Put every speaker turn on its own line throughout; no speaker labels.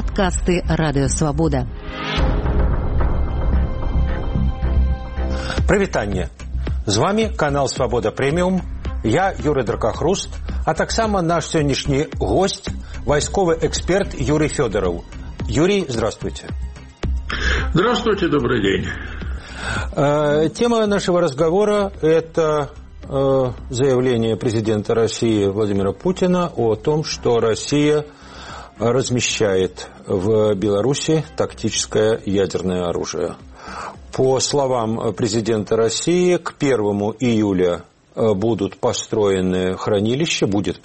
Падкасты Радыёвабода.
Прывітанне. З вами канал Свабода Прэміум. Я Юрий Дракахруст, а таксама наш сегодняшний гость, войсковый эксперт Юрий Федоров. Юрий, здравствуйте.
Здравствуйте, добрый день.
Тема нашего разговора – это заявление президента России Владимира Путина о том, что Россия размещает в Беларуси тактическое ядерное оружие. По словам президента России, к 1 июля будет построено хранилище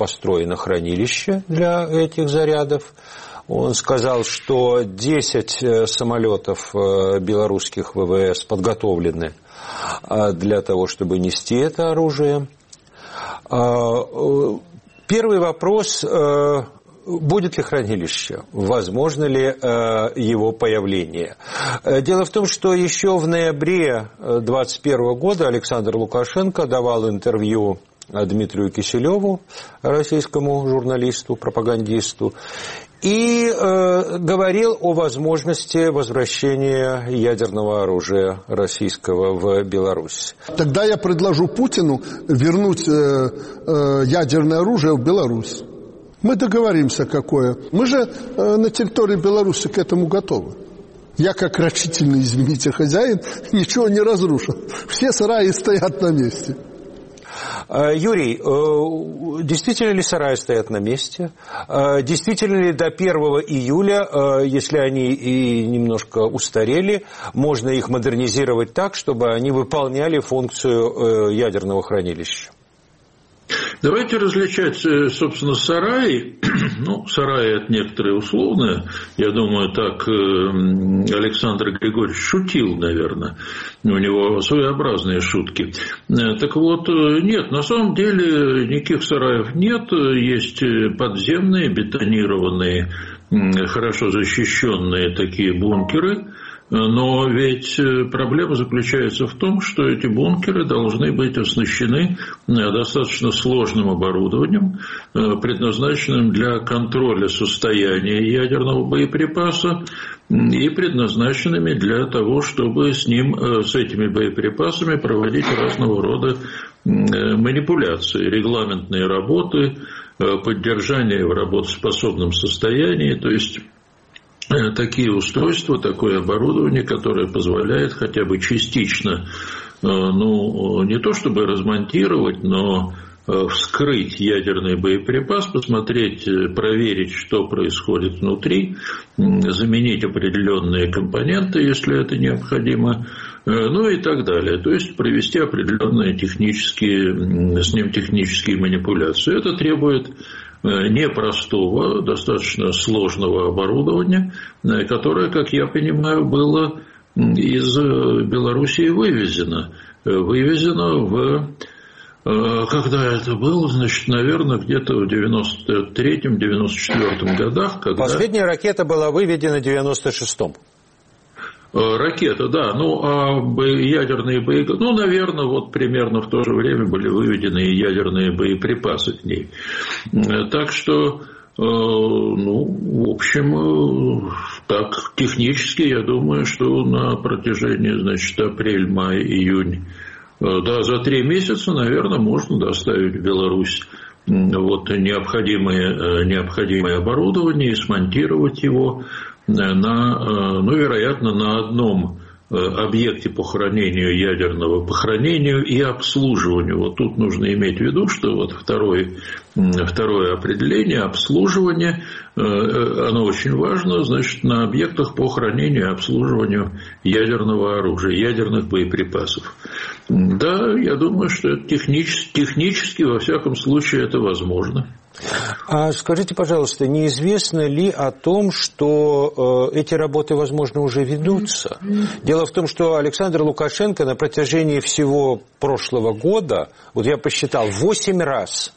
для этих зарядов. Он сказал, что 10 самолетов белорусских ВВС подготовлены для того, чтобы нести это оружие. Первый вопрос: будет ли хранилище? Возможно ли его появление? Дело в том, что еще в ноябре 2021 года Александр Лукашенко давал интервью Дмитрию Киселеву, российскому журналисту, пропагандисту, и говорил о возможности возвращения ядерного оружия российского в Беларусь.
Тогда я предложу Путину вернуть ядерное оружие в Беларусь. Мы договоримся, какое. Мы же на территории Беларуси к этому готовы. Я, как рачительный, извините, хозяин, ничего не разрушил. Все сараи стоят на месте.
Юрий, действительно ли сараи стоят на месте? Действительно ли до 1 июля, если они и немножко устарели, можно их модернизировать так, чтобы они выполняли функцию ядерного хранилища?
Давайте различать, собственно, сараи. Сараи это некоторые условные. Я думаю, так Александр Григорьевич шутил, наверное. У него своеобразные шутки. Так вот, нет, на самом деле никаких сараев нет. Есть подземные, бетонированные, хорошо защищенные такие бункеры. Но ведь проблема заключается в том, что эти бункеры должны быть оснащены достаточно сложным оборудованием, предназначенным для контроля состояния ядерного боеприпаса и предназначенными для того, чтобы с этими боеприпасами проводить разного рода манипуляции, регламентные работы, поддержание в работоспособном состоянии, то есть такие устройства, такое оборудование, которое позволяет хотя бы частично, не то чтобы размонтировать, но вскрыть ядерный боеприпас, посмотреть, проверить, что происходит внутри, заменить определенные компоненты, если это необходимо, и так далее. То есть провести определенные с ним технические манипуляции. Это требует непростого, достаточно сложного оборудования, которое, как я понимаю, было из Белоруссии вывезено. Когда это было, наверное, где-то в 93-94 годах.
Последняя ракета была выведена в 96-м.
Ракета, да, ядерные боеприпасы, наверное, примерно в то же время были выведены и ядерные боеприпасы к ней. Так что, в общем, так, технически, я думаю, что на протяжении, апрель, май, июнь, за 3 месяца, наверное, можно доставить в Беларусь необходимое оборудование и смонтировать его вероятно, на одном объекте по хранению и обслуживанию. Тут нужно иметь в виду, что второе определение, обслуживание, оно очень важно, на объектах по хранению и обслуживанию ядерного оружия, ядерных боеприпасов. Да, я думаю, что это технически, во всяком случае, это возможно.
А скажите, пожалуйста, неизвестно ли о том, что эти работы, возможно, уже ведутся? Дело в том, что Александр Лукашенко на протяжении всего прошлого года, я посчитал, 8 раз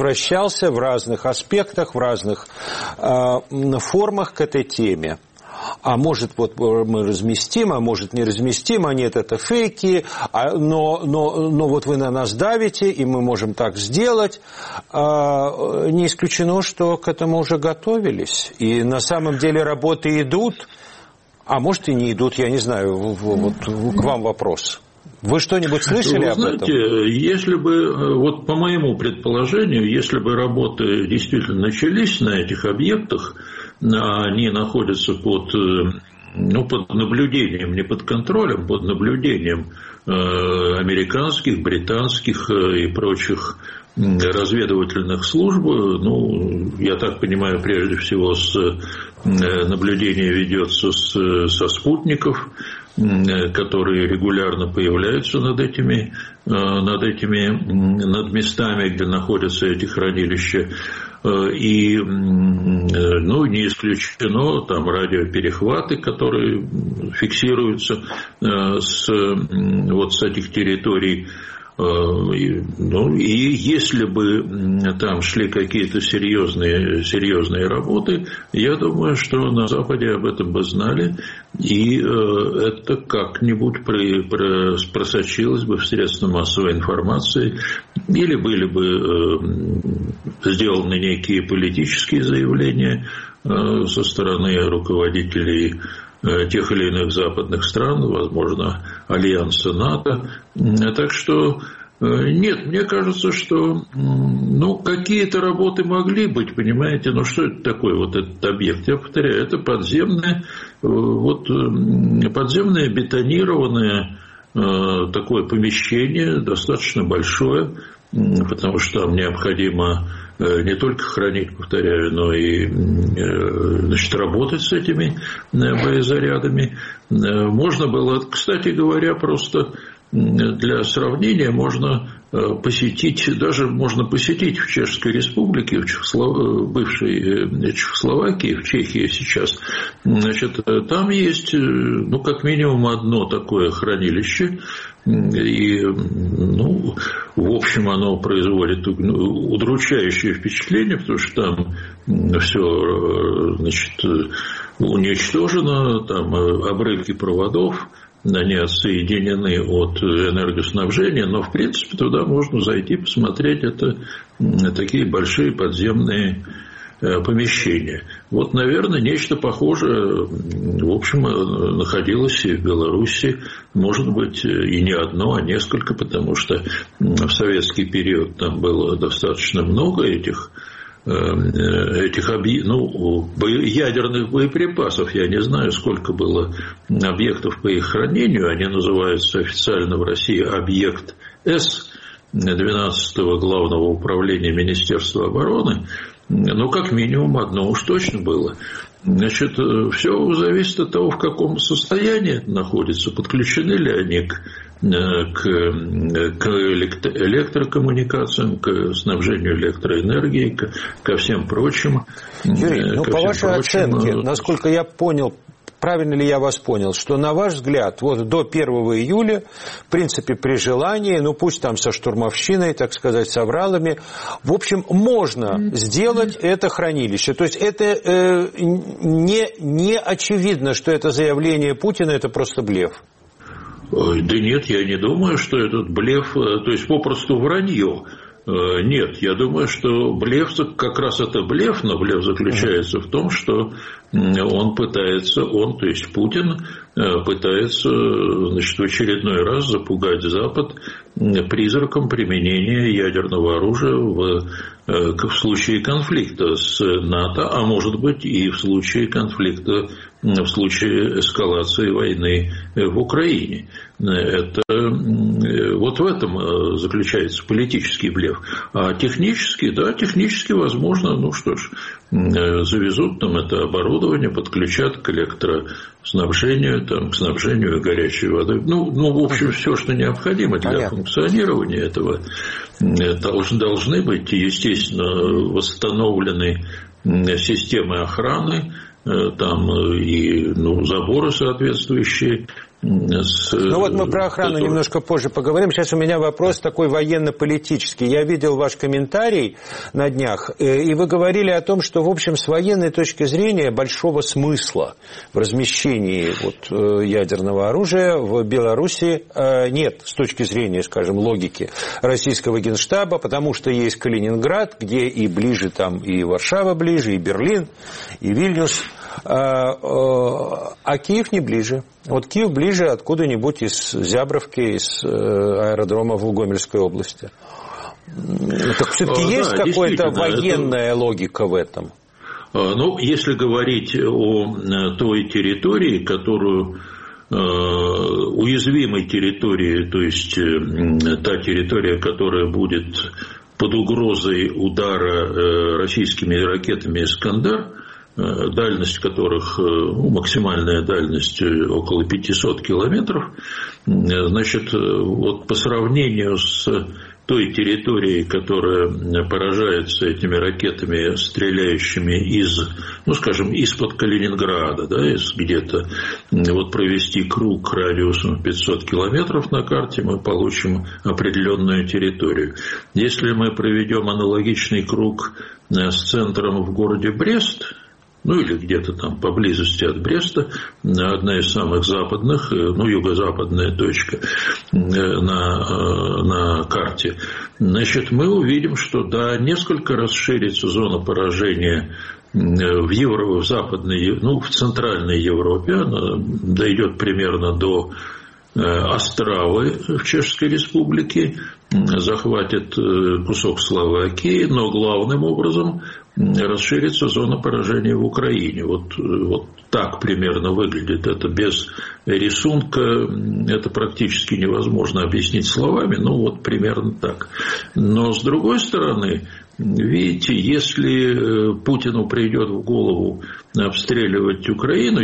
возвращался в разных аспектах, в разных формах к этой теме. а может вот мы разместим, а может не разместим, а нет, это фейки, но вот вы на нас давите, и мы можем так сделать. Не исключено, что к этому уже готовились. И на самом деле работы идут, а может и не идут, я не знаю, вот к вам вопрос. Вы что-нибудь слышали об этом?
Если бы, вот по моему предположению, если бы работы действительно начались на этих объектах, они находятся под наблюдением, не под контролем, под наблюдением американских, британских и прочих разведывательных служб, я так понимаю, прежде всего наблюдение ведется со спутников, которые регулярно появляются над местами, где находятся эти хранилища. И не исключено там радиоперехваты, которые фиксируются с этих территорий. И если бы там шли какие-то серьезные работы, я думаю, что на Западе об этом бы знали, и это как-нибудь просочилось бы в средства массовой информации, или были бы сделаны некие политические заявления со стороны руководителей тех или иных западных стран, возможно, альянса НАТО. Так что нет, мне кажется, что какие-то работы могли быть, понимаете, что это такое вот этот объект? Я повторяю, это подземное бетонированное такое помещение, достаточно большое, потому что там необходимо не только хранить, повторяю, но и работать с этими боезарядами. Можно было, кстати говоря, просто для сравнения можно посетить в Чешской Республике, в бывшей Чехословакии, в Чехии сейчас. Там есть, как минимум одно такое хранилище, и, в общем, оно производит удручающее впечатление, потому что там все, уничтожено, там обрывки проводов, они отсоединены от энергоснабжения, но, в принципе, туда можно зайти, посмотреть. Это такие большие подземные помещения. Вот, наверное, нечто похожее, в общем, находилось и в Беларуси, может быть, и не одно, а несколько, потому что в советский период там было достаточно много этих ядерных боеприпасов. Я не знаю, сколько было объектов по их хранению. Они называются официально в России объект С 12-го Главного управления Министерства обороны. Как минимум одно уж точно было. Все зависит от того, в каком состоянии находятся, подключены ли они к электрокоммуникациям, к снабжению электроэнергией, ко всем прочим.
Юрий, по вашей оценке, насколько я понял, правильно ли я вас понял, что, на ваш взгляд, вот до 1 июля, в принципе, при желании, пусть там со штурмовщиной, так сказать, с авралами, в общем, можно сделать это хранилище. То есть это не очевидно, что это заявление Путина, это просто блеф.
Да нет, я не думаю, что этот блеф, то есть попросту вранье. Нет, я думаю, что блеф, как раз это блеф, но блеф заключается в том, что то есть Путин пытается, в очередной раз запугать Запад призраком применения ядерного оружия в случае конфликта с НАТО, а может быть и в случае конфликта, в случае эскалации войны в Украине. Это вот в этом заключается политический блеф. А технически возможно, завезут там это оборудование, подключат к электроснабжению, к снабжению горячей водой. В общем, все, что необходимо для функционирования этого, должны быть, естественно, восстановлены системы охраны, там и заборы соответствующие
Ну вот мы про охрану немножко позже поговорим. Сейчас у меня вопрос такой военно-политический. Я видел ваш комментарий на днях, и вы говорили о том, что, в общем, с военной точки зрения большого смысла в размещении ядерного оружия в Беларуси нет, с точки зрения, скажем, логики российского Генштаба, потому что есть Калининград, где и ближе там и Варшава ближе, и Берлин, и Вильнюс. А Киев не ближе. Вот Киев ближе откуда-нибудь из Зябровки, из аэродрома в Гомельской области. Так все-таки есть какая-то военная логика в этом?
Ну, если говорить о той территории, которую уязвимой территории, то есть та территория, которая будет под угрозой удара российскими ракетами «Искандер», дальность которых, максимальная дальность около 500 километров, значит, вот по сравнению с той территорией, которая поражается этими ракетами, стреляющими из-под Калининграда, да, где-то, вот провести круг радиусом 500 километров на карте, мы получим определенную территорию. Если мы проведем аналогичный круг с центром в городе Брест, или где-то там поблизости от Бреста, одна из самых западных, юго-западная точка на карте, значит, мы увидим, что несколько расширится зона поражения в Центральной Европе, она дойдет примерно до Остравы в Чешской Республике, захватит кусок Словакии, но главным образом расширится зона поражения в Украине. Вот так примерно выглядит это. Без рисунка это практически невозможно объяснить словами, вот примерно так. Но с другой стороны, видите, если Путину придет в голову обстреливать Украину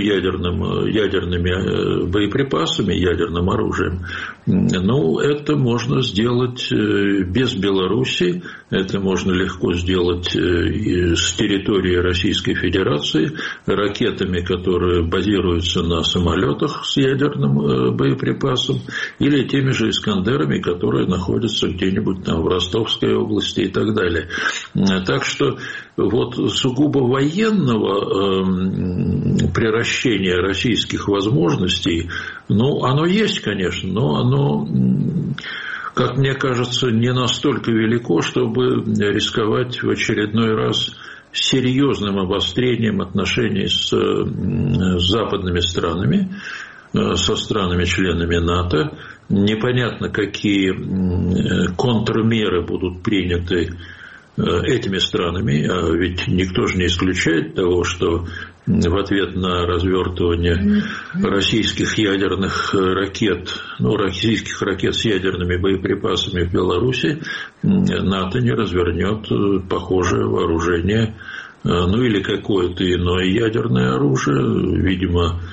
ядерными боеприпасами, ядерным оружием, это можно сделать без Беларуси, это можно легко сделать с территории Российской Федерации, ракетами, которые базируются на самолетах с ядерным боеприпасом, или теми же «Искандерами», которые находятся где-нибудь там в Ростовской области и так далее. Так что сугубо военного приращения российских возможностей, оно есть, конечно, но оно, как мне кажется, не настолько велико, чтобы рисковать в очередной раз серьезным обострением отношений с западными странами, со странами-членами НАТО. Непонятно, какие контрмеры будут приняты этими странами, а ведь никто же не исключает того, что в ответ на развертывание российских ядерных ракет, российских ракет с ядерными боеприпасами в Беларуси, НАТО не развернет похожее вооружение, или какое-то иное ядерное оружие, видимо,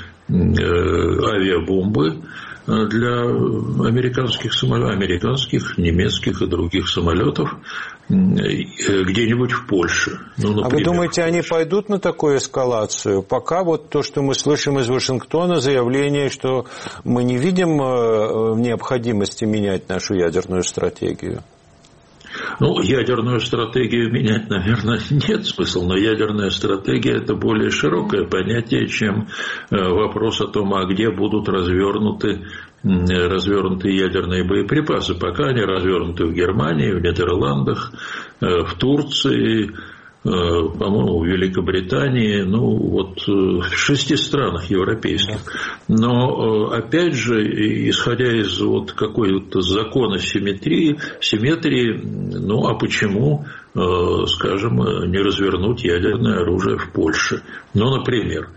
авиабомбы для американских, немецких и других самолетов где-нибудь в Польше.
А вы думаете, они пойдут на такую эскалацию? Пока то, что мы слышим из Вашингтона, заявление, что мы не видим необходимости менять нашу ядерную стратегию.
Ядерную стратегию менять, наверное, нет смысла, но ядерная стратегия – это более широкое понятие, чем вопрос о том, где будут развернуты ядерные боеприпасы. Пока они развернуты в Германии, в Нидерландах, в Турции, по-моему, в Великобритании, в 6 странах европейских. Но, опять же, исходя из какой-то закона симметрии, а почему, скажем, не развернуть ядерное оружие в Польше? Например.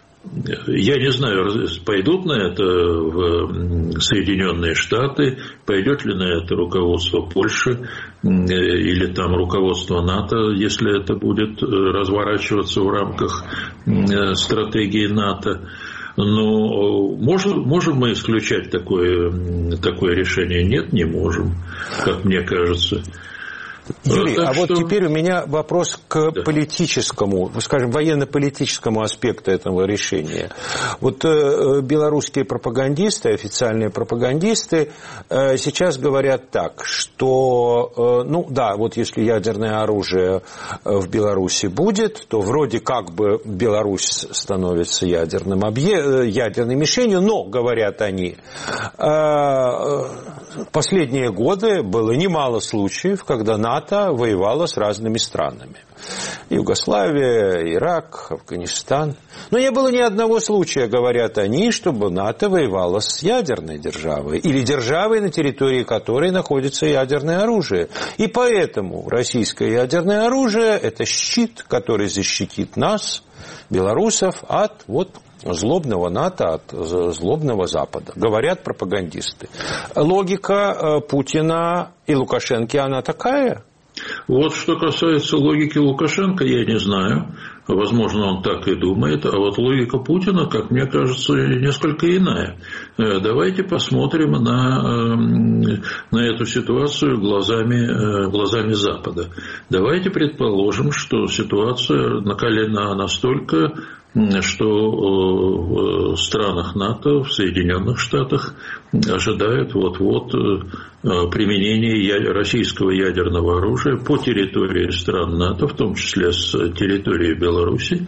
Я не знаю, пойдут на это в Соединенные Штаты, пойдет ли на это руководство Польши или там руководство НАТО, если это будет разворачиваться в рамках стратегии НАТО. Но можем мы исключать такое решение? Нет, не можем, как мне кажется.
Юрий, а вот теперь у меня вопрос к политическому, скажем, военно-политическому аспекту этого решения. Вот белорусские пропагандисты, официальные пропагандисты сейчас говорят так, что, ну да, вот если ядерное оружие в Беларуси будет, то вроде как бы Беларусь становится ядерной мишенью, но, говорят они, последние годы было немало случаев, когда НАТО воевала с разными странами. Югославия, Ирак, Афганистан. Но не было ни одного случая, говорят они, чтобы НАТО воевало с ядерной державой или державой, на территории которой находится ядерное оружие. И поэтому российское ядерное оружие – это щит, который защитит нас, белорусов, от злобного НАТО, от злобного Запада. Говорят пропагандисты. Логика Путина и Лукашенко, она такая?
Вот что касается логики Лукашенко, я не знаю. Возможно, он так и думает. А вот логика Путина, как мне кажется, несколько иная. Давайте посмотрим на эту ситуацию глазами Запада. Давайте предположим, что ситуация накалена настолько, что в странах НАТО, в Соединенных Штатах ожидают вот-вот применения российского ядерного оружия по территории стран НАТО, в том числе с территории Беларуси.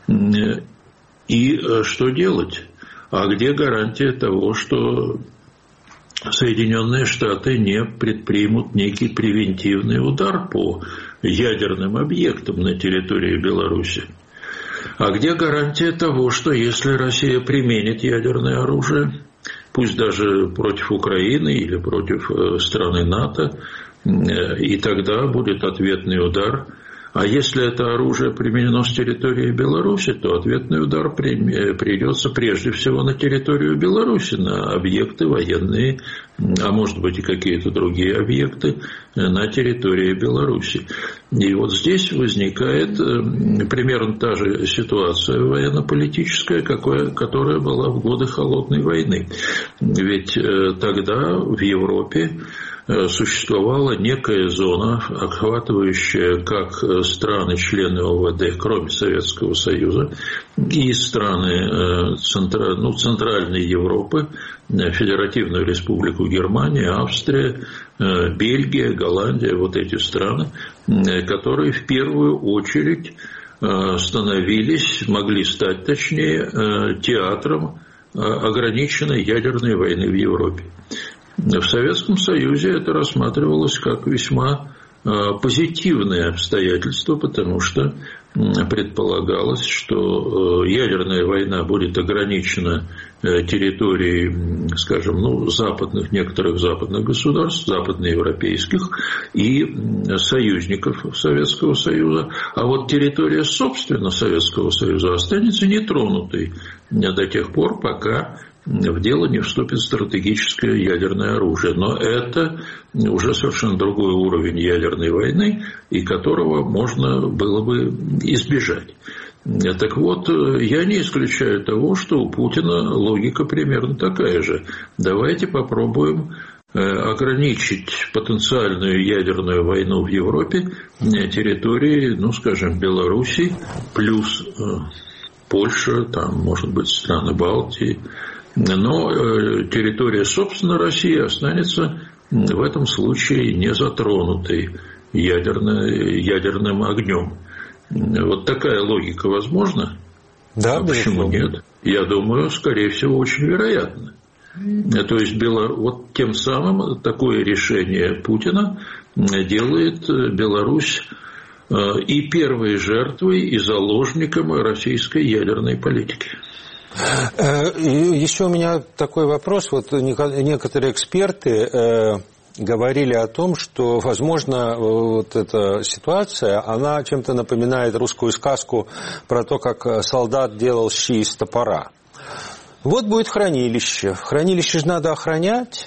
И что делать? А где гарантия того, что Соединенные Штаты не предпримут некий превентивный удар по ядерным объектам на территории Беларуси? А где гарантия того, что если Россия применит ядерное оружие, пусть даже против Украины или против страны НАТО, и тогда будет ответный удар? А если это оружие применено с территории Беларуси, то ответный удар придется прежде всего на территорию Беларуси, на объекты военные, а может быть и какие-то другие объекты на территории Беларуси. И вот здесь возникает примерно та же ситуация военно-политическая, которая была в годы Холодной войны. Ведь тогда в Европе существовала некая зона, охватывающая как страны-члены ОВД, кроме Советского Союза, и страны Центральной Европы, Федеративную Республику Германия, Австрия, Бельгия, Голландия, вот эти страны, которые в первую очередь могли стать театром ограниченной ядерной войны в Европе. В Советском Союзе это рассматривалось как весьма позитивное обстоятельство, потому что предполагалось, что ядерная война будет ограничена территорией, скажем, некоторых западных государств, западноевропейских и союзников Советского Союза, а вот территория, собственно, Советского Союза останется нетронутой до тех пор, пока в дело не вступит стратегическое ядерное оружие. Но это уже совершенно другой уровень ядерной войны, и которого можно было бы избежать. Так вот, я не исключаю того, что у Путина логика примерно такая же. Давайте попробуем ограничить потенциальную ядерную войну в Европе на территории, скажем, Беларуси, плюс Польша, там, может быть, страны Балтии. Но территория, собственно, России останется в этом случае не затронутой ядерным огнем. Вот такая логика возможна?
Да,
а почему нет? Я думаю, скорее всего, очень вероятно. То есть вот тем самым такое решение Путина делает Беларусь и первой жертвой, и заложником российской ядерной политики.
Еще у меня такой вопрос. Вот некоторые эксперты говорили о том, что, возможно, вот эта ситуация, она чем-то напоминает русскую сказку про то, как солдат делал щи из топора. Вот будет хранилище. Хранилище же надо охранять.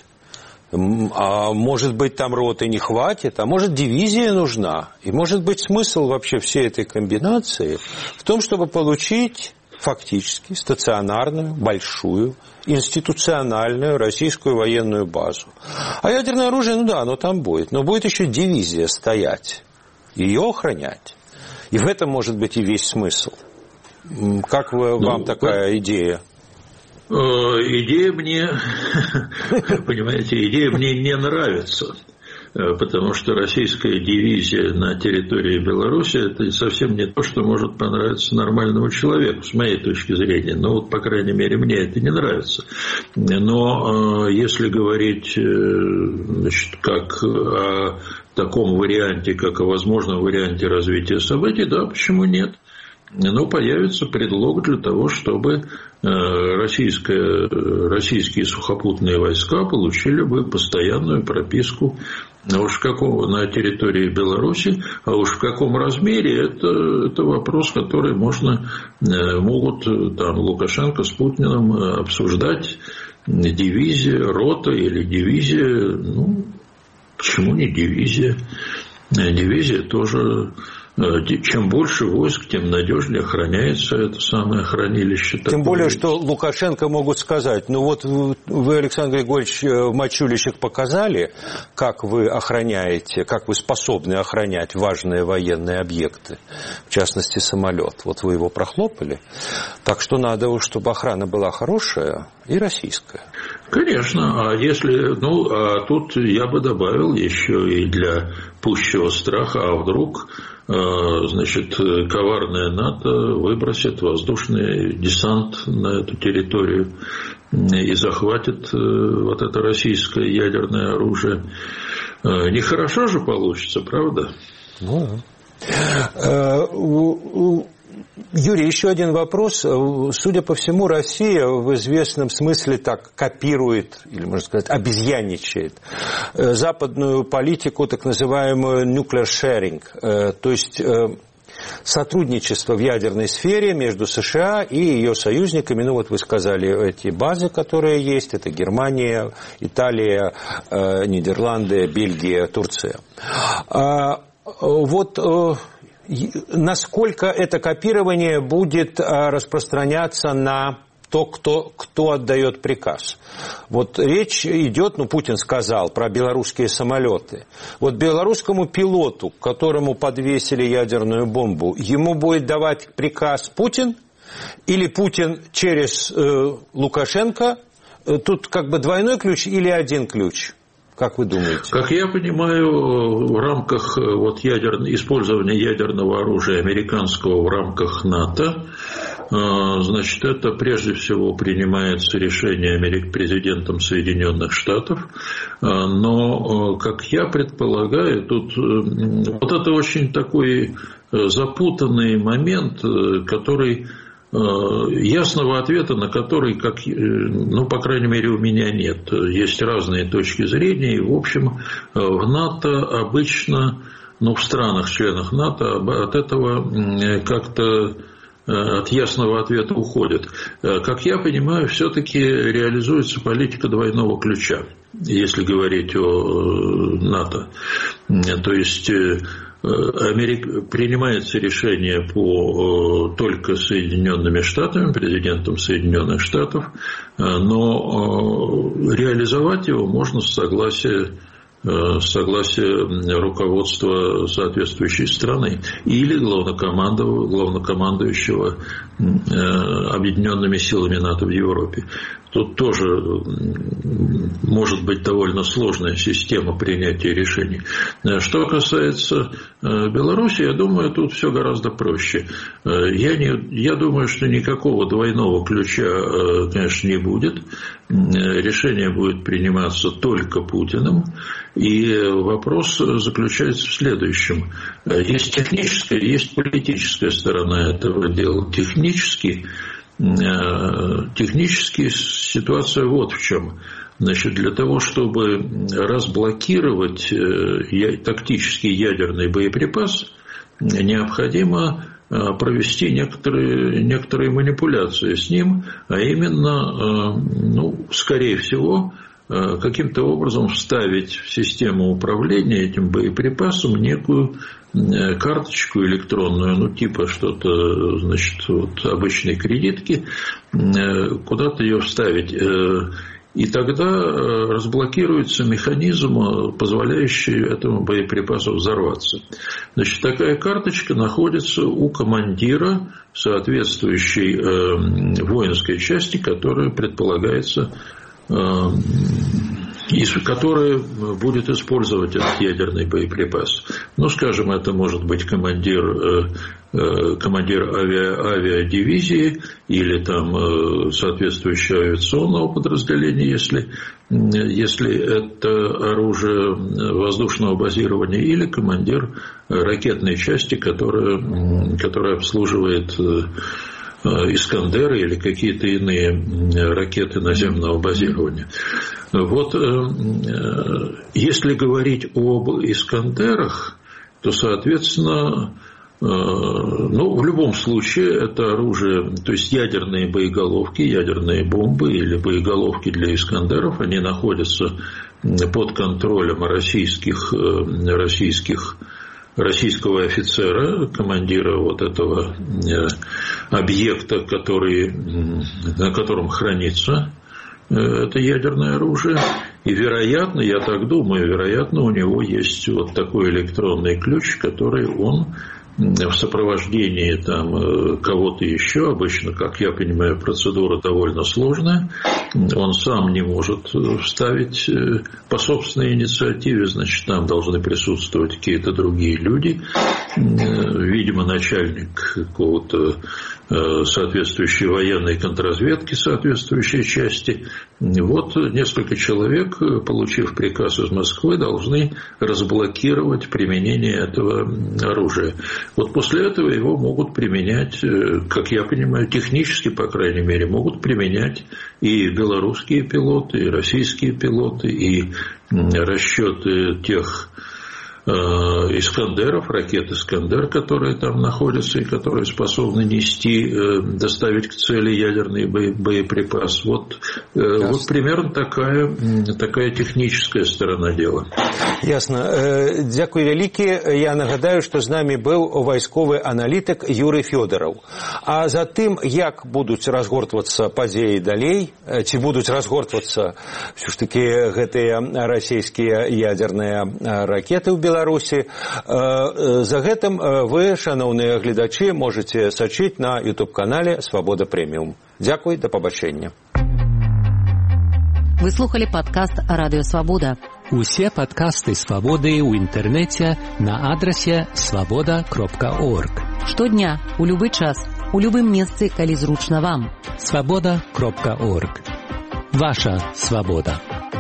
А может быть, там роты не хватит, а может, дивизия нужна. И может быть, смысл вообще всей этой комбинации в том, чтобы получить фактически стационарную, большую, институциональную российскую военную базу. А ядерное оружие, ну да, оно там будет. Но будет еще дивизия стоять, ее охранять. И в этом может быть и весь смысл. Как вам такая идея?
Идея мне, понимаете, идея мне не нравится. Потому что российская дивизия на территории Беларуси – это совсем не то, что может понравиться нормальному человеку, с моей точки зрения. Но вот, по крайней мере, мне это не нравится. Но если говорить, значит, как о таком варианте, как о возможном варианте развития событий, да, почему нет? Но появится предлог для того, чтобы российские сухопутные войска получили бы постоянную прописку на территории Беларуси, а уж в каком размере, это вопрос, который могут там, Лукашенко с Путиным обсуждать. Дивизия, рота или дивизия, ну, почему не дивизия? Дивизия тоже... Чем больше войск, тем надежнее охраняется это самое хранилище.
Тем более, что Лукашенко могут сказать, ну вот вы, Александр Григорьевич, в Мачулищах показали, как вы охраняете, как вы способны охранять важные военные объекты, в частности самолет. Вот вы его прохлопали. Так что надо, чтобы охрана была хорошая и российская.
Конечно, а тут я бы добавил еще и для пущего страха, а вдруг, значит, коварная НАТО выбросит воздушный десант на эту территорию и захватит вот это российское ядерное оружие. Нехорошо же получится, правда?
Ну, Юрий, еще один вопрос. Судя по всему, Россия в известном смысле так копирует, или, можно сказать, обезьянничает западную политику, так называемую nuclear sharing, то есть сотрудничество в ядерной сфере между США и ее союзниками. Ну, вот вы сказали, эти базы, которые есть, это Германия, Италия, Нидерланды, Бельгия, Турция. Вот... Насколько это копирование будет распространяться на то, кто отдает приказ? Вот речь идет, Путин сказал про белорусские самолеты. Вот белорусскому пилоту, которому подвесили ядерную бомбу, ему будет давать приказ Путин или Путин через Лукашенко? Тут как бы двойной ключ или один ключ? Как вы думаете?
Как я понимаю, в рамках использования ядерного оружия американского в рамках НАТО, значит, это прежде всего принимается решение президентом Соединенных Штатов, но, как я предполагаю, тут вот это очень такой запутанный момент, который... Ясного ответа, на который, по крайней мере, у меня нет. Есть разные точки зрения, и, в общем, в НАТО обычно, в странах-членах НАТО от этого как-то от ясного ответа уходят. Как я понимаю, все-таки реализуется политика двойного ключа, если говорить о НАТО. То есть... принимается решение только Соединенными Штатами, президентом Соединенных Штатов, но реализовать его можно с согласия руководства соответствующей страны или главнокомандующего объединенными силами НАТО в Европе. Тут тоже может быть довольно сложная система принятия решений. Что касается Беларуси, я думаю, тут все гораздо проще. Я думаю, что никакого двойного ключа, конечно, не будет. Решение будет приниматься только Путиным. И вопрос заключается в следующем. Есть техническая, есть политическая сторона этого дела. Технически ситуация вот в чем. Значит, для того, чтобы разблокировать тактический ядерный боеприпас, необходимо провести некоторые манипуляции с ним, а именно, скорее всего, каким-то образом вставить в систему управления этим боеприпасом некую карточку электронную, ну, типа что-то, значит, вот обычной кредитки, куда-то ее вставить. И тогда разблокируется механизм, позволяющий этому боеприпасу взорваться. Значит, такая карточка находится у командира соответствующей воинской части, которая предполагается, которая будет использовать этот ядерный боеприпас. Ну, скажем, это может быть командир авиадивизии или там соответствующего авиационного подразделения, если это оружие воздушного базирования, или командир ракетной части, которая обслуживает «Искандеры» или какие-то иные ракеты наземного базирования. Вот если говорить об «Искандерах», то, соответственно, ну, в любом случае это оружие, то есть ядерные боеголовки, ядерные бомбы или боеголовки для «Искандеров», они находятся под контролем российского офицера, командира вот этого объекта, на котором хранится это ядерное оружие. И, вероятно, я так думаю, вероятно, у него есть вот такой электронный ключ, который он в сопровождении там кого-то еще, обычно, как я понимаю, процедура довольно сложная, он сам не может вставить по собственной инициативе, значит, там должны присутствовать какие-то другие люди, видимо, начальник какого-то соответствующей военной контрразведки, соответствующей части. Вот несколько человек, получив приказ из Москвы, должны разблокировать применение этого оружия. Вот после этого его могут применять, как я понимаю, технически, по крайней мере, могут применять и белорусские пилоты, и российские пилоты, и расчеты тех «Искандеров», ракет «Искандер», которые там находятся и которые способны доставить к цели ядерный боеприпас. Вот примерно такая техническая сторона дела.
Ясно. Дзякуй вялікі. Я нагадаю, што з намі быў вайсковы аналітык Юрый Фёдораў. А затым, як будуць разгортвацца падзеі далей, ці будуць разгортвацца ўсё ж такі гэтыя расійскія ядерныя ракеты ў Беларусі, за гэтым вы, шановныя гледачы, можете сачыць на YouTube-канале «Свабода Прэміум». Дзякуй, да пабачэння.
Вы слухали падкаст «Радыё Свабода».
Усе падкасты «Свабоды» ў інтэрнэце на адрасе свабода.орг.
Штодня, у любы час, у любым месцы, калі зручна вам.
свабода.орг. Ваша свабода.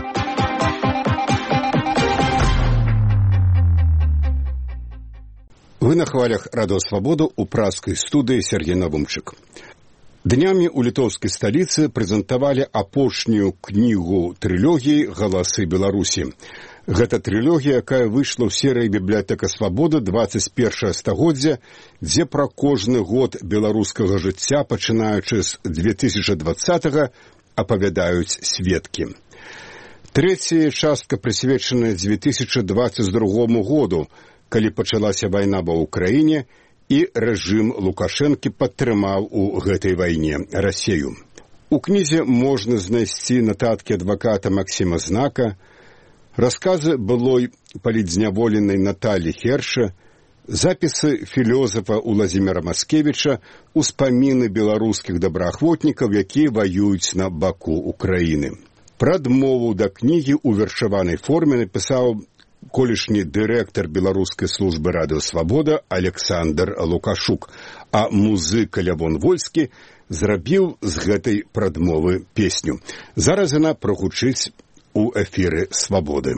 Вы на хвалях «Радио Свобода» у пражской студии Сергей Навумчик. Днями у литовской столицы презентовали апошнюю книгу трилогии «Галасы Беларуси». Гэта трилогия, якая вышла в серии «Библиотека Свободы» 21 стагоддзя, где про кожны год белорусского жыцця, пачынаючы з 2020-го, апавядаюць сведкі. Третья частка прысвечана 2022 году, калі пачалася вайна ва ўкраіне, і рэжым Лукашэнкі падтрымаў у гэтай вайне Расею. У кнізе можна знайсці нататкі адваката Максима Знака, расказы былой палітзняволенай Наталі Херша, запісы філёзафа Уладзіміра Маскевіча, успаміны беларускіх добраахвотнікаў, якія ваююць на баку Украіны. Прадмову да кнігі ў вершаванай форме напісаў колішні дырэктар беларускай службы «Радыё Свабода» Александр Лукашук, а музыка Лявон Вольскі зрабіў з гэтай прадмовы песню. Зараз яна прагучыць у эфіры «Свабоды».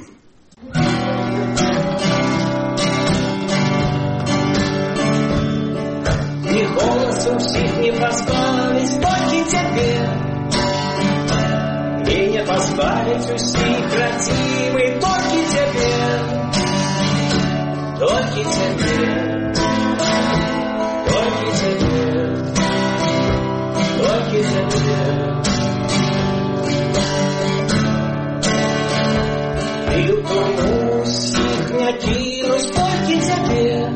Ни голос у всех не поспались, толькі цябе. И не поспалить усіх, радзімы, толькі цябе. Толькі цябе. Толькі цябе. Толькі цябе. накинусь только тебе.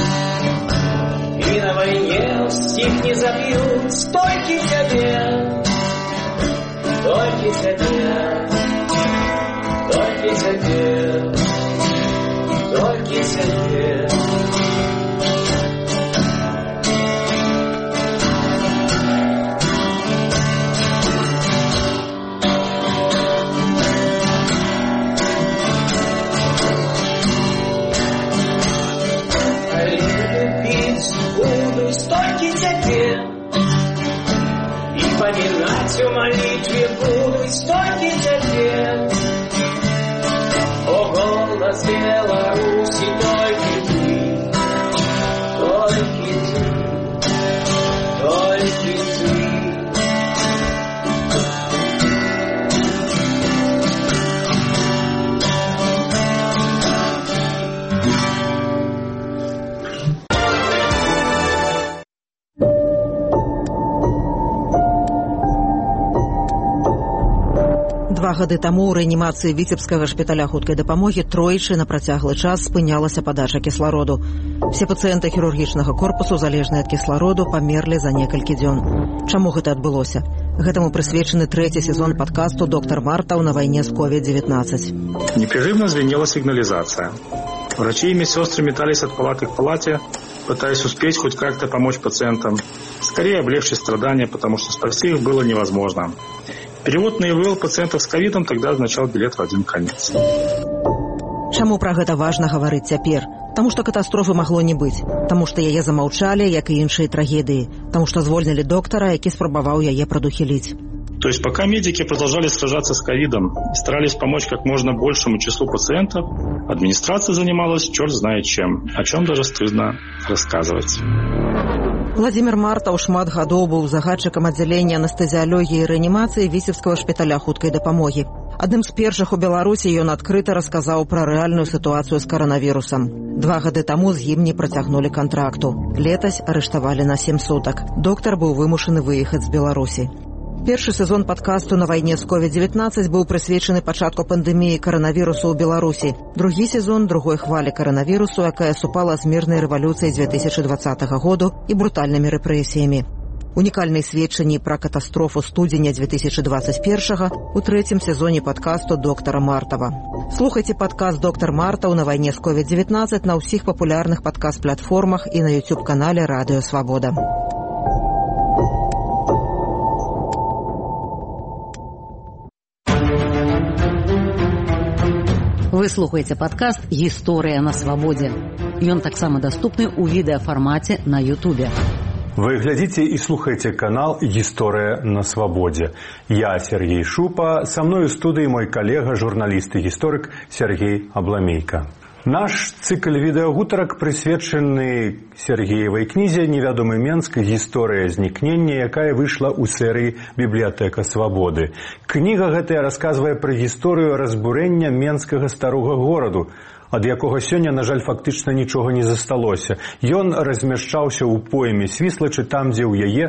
И на войне стих не забьют столько тебе. Только тебе, только тебе, только тебе. Буду столько тебе, и поминать в молитве буду столько тебе. О, голос Беларуси, только ты, только ты, только ты.
Два гады таму ў рэанімацыі віцебскага шпіталя хуткай дапамогі тройчы на працяглы час спынялася падача кіслароду. Все пацыенты хірургічнага корпусу, залежныя ад кіслароду, памерлі за некалькі дзён. Чаму гэта адбылося? Гэтаму прысвечаны трэці сезон падкасту «Доктор Мартаў на войне с COVID-19».
Непрерывно звенела сигнализация. Врачи и медсестры метались от палаты к палате, пытаясь успеть хоть как-то помочь пациентам. Скорее облегчить страдания, потому что спасти их было невозможно. Перевод на ИВЛ пациентов с ковидом тогда означал билет в один конец.
Чаму пра гэта важна гаварыць цяпер? Таму што катастрофы магло не быць. Таму што яе замаўчалі, як і іншыя трагедыі. Таму што звольнілі доктара, які спрабаваў яе прадухіліць.
То есть пока медики продолжали сражаться с ковидом и старались помочь как можно большему числу пациентов, администрация занималась черт знает чем, о чем даже стыдно рассказывать.
Владимир Мартаў шмат гадоў быў загадчыкам аддзялення анестэзіялогіі і рэанімацыі віцебскага шпіталя хуткай дапамогі. Адным з першых у Беларусі ён адкрыта расказаў пра рэальную сітуацыю з каранавірусам. 2 гады таму з ім не працягнулі кантракту. Летась арыштавалі на 7 сутак. Доктар быў вымушаны выехаць з Беларусі. Першы сезон падкасту «На войне с COVID-19» быў прысвечаны пачатку пандэміі каранавірусу ў Беларусі. Другі сезон другой хвалі каранавірусу, якая супала з мірнай рэвалюцыяй 2020 году і брутальнымі рэпрэсіямі. Унікальныя сведчанні пра катастрофу студзеня 2021 у трэцім сезоне падкасту доктара Мартава. Слухайце падкаст «Доктор Мартаў на войне с COVID-19» на ўсіх папулярных падкаст-платформах і на YouTube-канале «Радыё Свабода». Вы слухаеце падкаст «Гісторыя на свабодзе». Ён таксама даступны ў відэафармаце на Ютубе.
Вы глядзіце і слухаеце канал «Гісторыя на свабодзе». Я Сергей Шупа, са мной у студыі мой калега, журналіст і гісторык Сергей Абламейка. Наш цыкл відэагутарак прысвечаны Сергеевай кнізе «Невядомы Менск. Гісторыя знікнення», якая выйшла ў серыі «Бібліятэка свабоды». Кніга гэтая расказвае пра гісторыю разбурэння менскага старога гораду, ад якога сёння, на жаль, фактычна нічога не засталося. Ён размяшчаўся ў пойме Свіслачы, там, дзе ў яе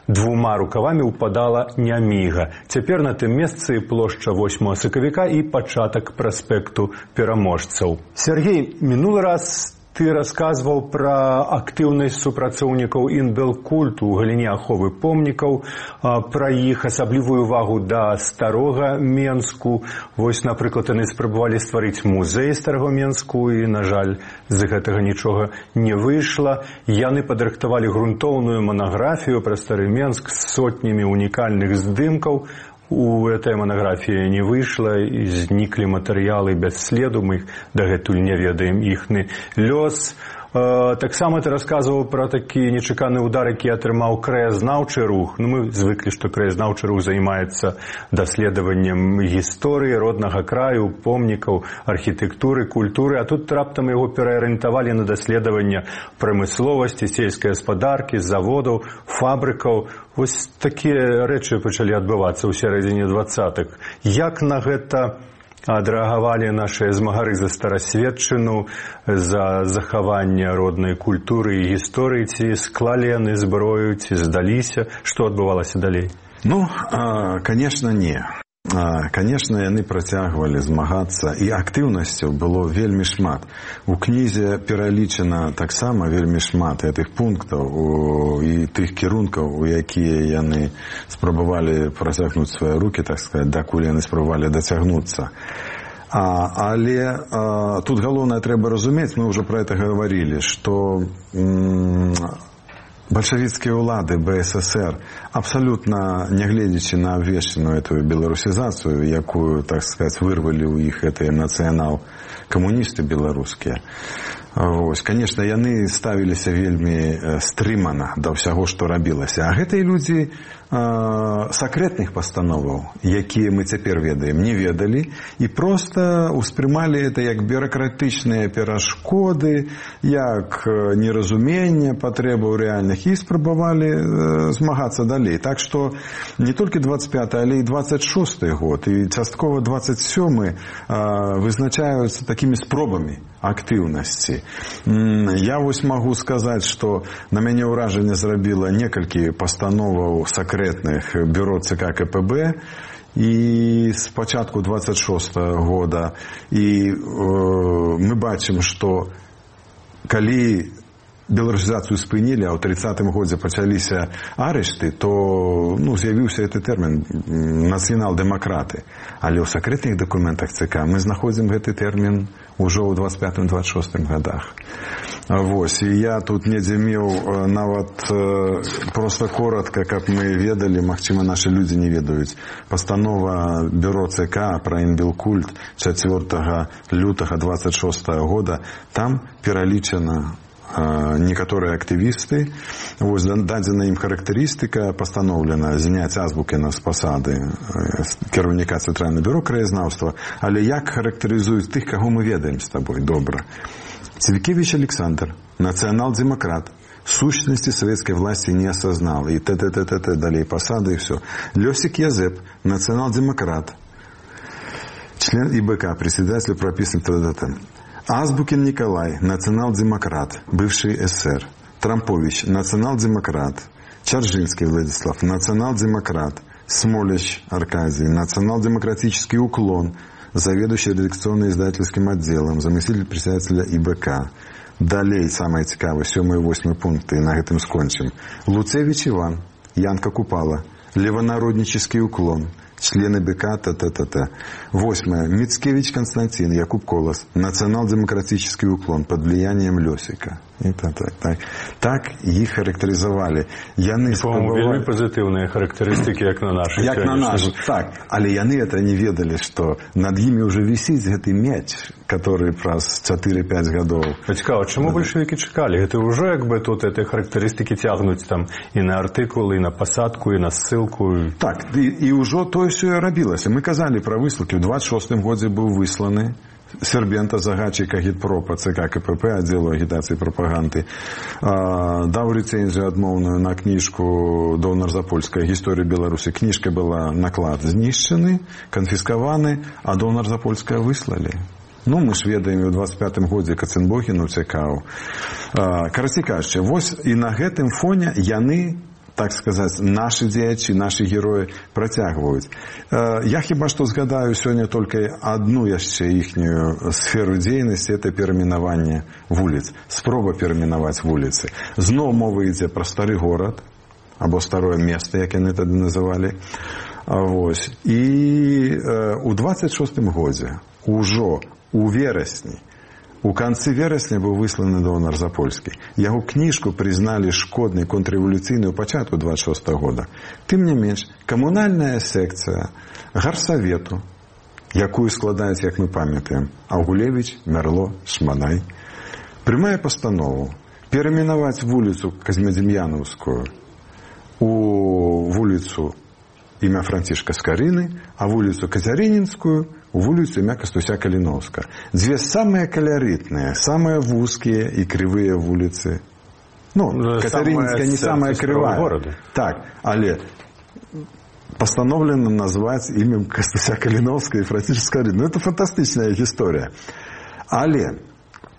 2 рукавамі ўпадала Няміга. Цяпер на тым месцы плошча 8 сакавіка і пачатак праспекту пераможцаў. Сергей, мінулы раз ты расказваў пра актыўнасць супрацоўнікаў Інбелкульту ў галіне аховы помнікаў, пра іх асаблівую увагу да старога Менску. Вось, напрыклад, яны спрабавалі стварыць музей старого Менску і, на жаль, з гэтага нічога не выйшла. Яны падрыхтавалі грунтоўную манаграфію пра стары Менск з сотнямі унікальных здымкаў. У этой монографии не выйшла, і зніклі матэрыялы без следу, мы дагэтуль не ведаем іхны лёс. Таксама ты расказваў пра такі нечаканы удар, які атрымаў краязнаўчы рух. Мы звыклі, што краязнаўчы рух займаецца даследаваннем гісторыі роднага краю, помнікаў, архітэктуры, культуры, а тут раптам яго пераарыентавалі на даследаванне прамысловасці, сельскай гаспадаркі, заводаў, фабрыкаў. Вось такія рэчы пачалі адбывацца ў сярэдзіне 20-х. Як на гэта адрэагавалі нашыя змагары за старасветчыну, за захаванне роднай культуры і гісторыі, ці склалі яны зброю, ці здаліся? Што адбывалася далей?
Ну, конечно, не. конечно, яны працягвалі змагацца, і актыўнасцяў было вельмі шмат. У кнізе пералічана таксама вельмі шмат гэтых пунктаў і тых кірункаў, у якія яны спрабавалі працягнуць свае рукі, так сказаць, дакуль яны спрабавалі дацягнуцца. Але тут галоўнае трэба разумець, мы ўжо пра гэта гаварылі, што бальшавіцкія ўлады БССР, абсалютна нягледзячы на абвешчаную эту беларусізацыю, якую, так сказаць, вырвалі ў іх гэтыя нацыянал-камуністы беларускія, конечно, яны ставіліся вельмі стрымана да ўсяго, што рабілася. А гэтыя людзі сакрэтных пастановаў, якія мы цяпер ведаем, не ведалі і проста ўспрымалі это як бюракратычныя перашкоды, як неразуменне патрэбаў рэальных і спрабавалі змагацца далей. Так што не толькі 25-й, але і 26-й год, і часткова 27-й вызначаюцца такімі спробамі актыўнасці. Я вось магу сказаць, што на мяне ўражанне зрабіла некалькі пастановаў сакрэтных бюро ЦК КПБ і з пачатку 26-го года. І мы бачым, што калі беларусізацыю спынілі, а ў 30-м годзе пачаліся арышты, то з'явіўся гэты тэрмін нацыянал-дэмакраты. Але ў сакрэтных дакументах ЦК мы знаходзім гэты тэрмін ужо ў 25-26 годах. Вось, і я тут недзе меў нават проста коротка, каб мы ведалі, магчыма, нашы людзі не ведаюць. Пастанова бюро ЦК пра інбілкульт 4 лютага 26 года, там пералічана некаторыя актывісты, вось дадзена ім характарыстыка, пастаноўлена зняць азбукіна з пасады кіраўніка Цэнтральнага бюро краязнаўства, але як характарызуюць тых, каго мы ведаем з табой добра. Цвікевич Александр, нацыянал-демократ, сущности советской власти не осознал, и т.т. далее посады и все. Лёсик Язеп, национал-демократ, член ИБК, председатель прописан т.т. Азбукин Николай, национал-демократ, бывший СССР. Трампович, национал-демократ. Чаржинский Владислав, национал-демократ. Смолич Аркадий, национал-демократический уклон, заведующий редакционно-издательским отделом, заместитель председателя ИБК. Далей, самое цікаве, 7 и 8 пункты, на гэтым скончим. Луцевич Иван, Янка Купала, левонароднический уклон, члены БК, т.т. 8. Мицкевич Константин, Якуб Колос, национал-демократический уклон под влиянием Лёсика. І так їх характеризували. Яны
по-моему, вельмі пазітыўныя характарыстыкі, як на наших.
Як на наших, так. Але яны это не ведалі, што над імі ўжо вісіць гэты мяч, который праз 4-5 гадоў.
Цікава, чаму бальшавікі чакалі? Гэта ўжо як бы тут эти характарыстыкі цягнуць там і на артыкул, і на пасадку, і на ссылку.
Так, і ўжо тое ўсё і рабілася. Мы казалі пра высылкі. У 26-м годзе быў высланы Сербента, загадчик агітпропа ЦК КПП, аддзелу агітацыі і прапаганды, даў рэцэнзію адмоўную на кніжку Донар-Запольская «Гісторыя Беларусі». Кніжка была, наклад знішчаны, канфіскаваны, а Донар-Запольская выслалі. Мы ж ведаем, у 25-м годзе Каценбогін уцякаў. Карацей кажучы, вось і на гэтым фоне яны, так сказаць, нашы дзеячы, нашы героі працягваюць. Я хіба што згадаю сёння толькі адну яшчэ іхнюю сферу дзейнасці, это перайменаванне вуліц, спроба перайменаваць вуліцы. Зноў мова ідзе пра стары горад, або старое место, як яны тады называлі. Вось. І у 26-м годзе, ужо у верасні, у канцы верасня быў высланы Донар-Запольскі. Яго кніжку прызналі шкоднай контррэвалюцыйнай у пачатку 26 года. Тым не менш, камунальная секцыя гарсавету, якую складаюць, як мы памятаем, Аўгулевіч, Мярло, Шманай, прымае пастанову перайменаваць вуліцу Казьмадзім'янаўскую у вуліцу імя Францішка Скарыны, а вуліцу Казярынінскую у вуліцу імя Кастуся Каліноўска. Дзве самыя каларытныя, самыя вузкія і крывыя вуліцы. Кацярынінская не самая крывая. Так, але пастановлена назваць імем Кастуся Каліноўска і Францішка Скарыны. Это фантастычная гісторыя. Але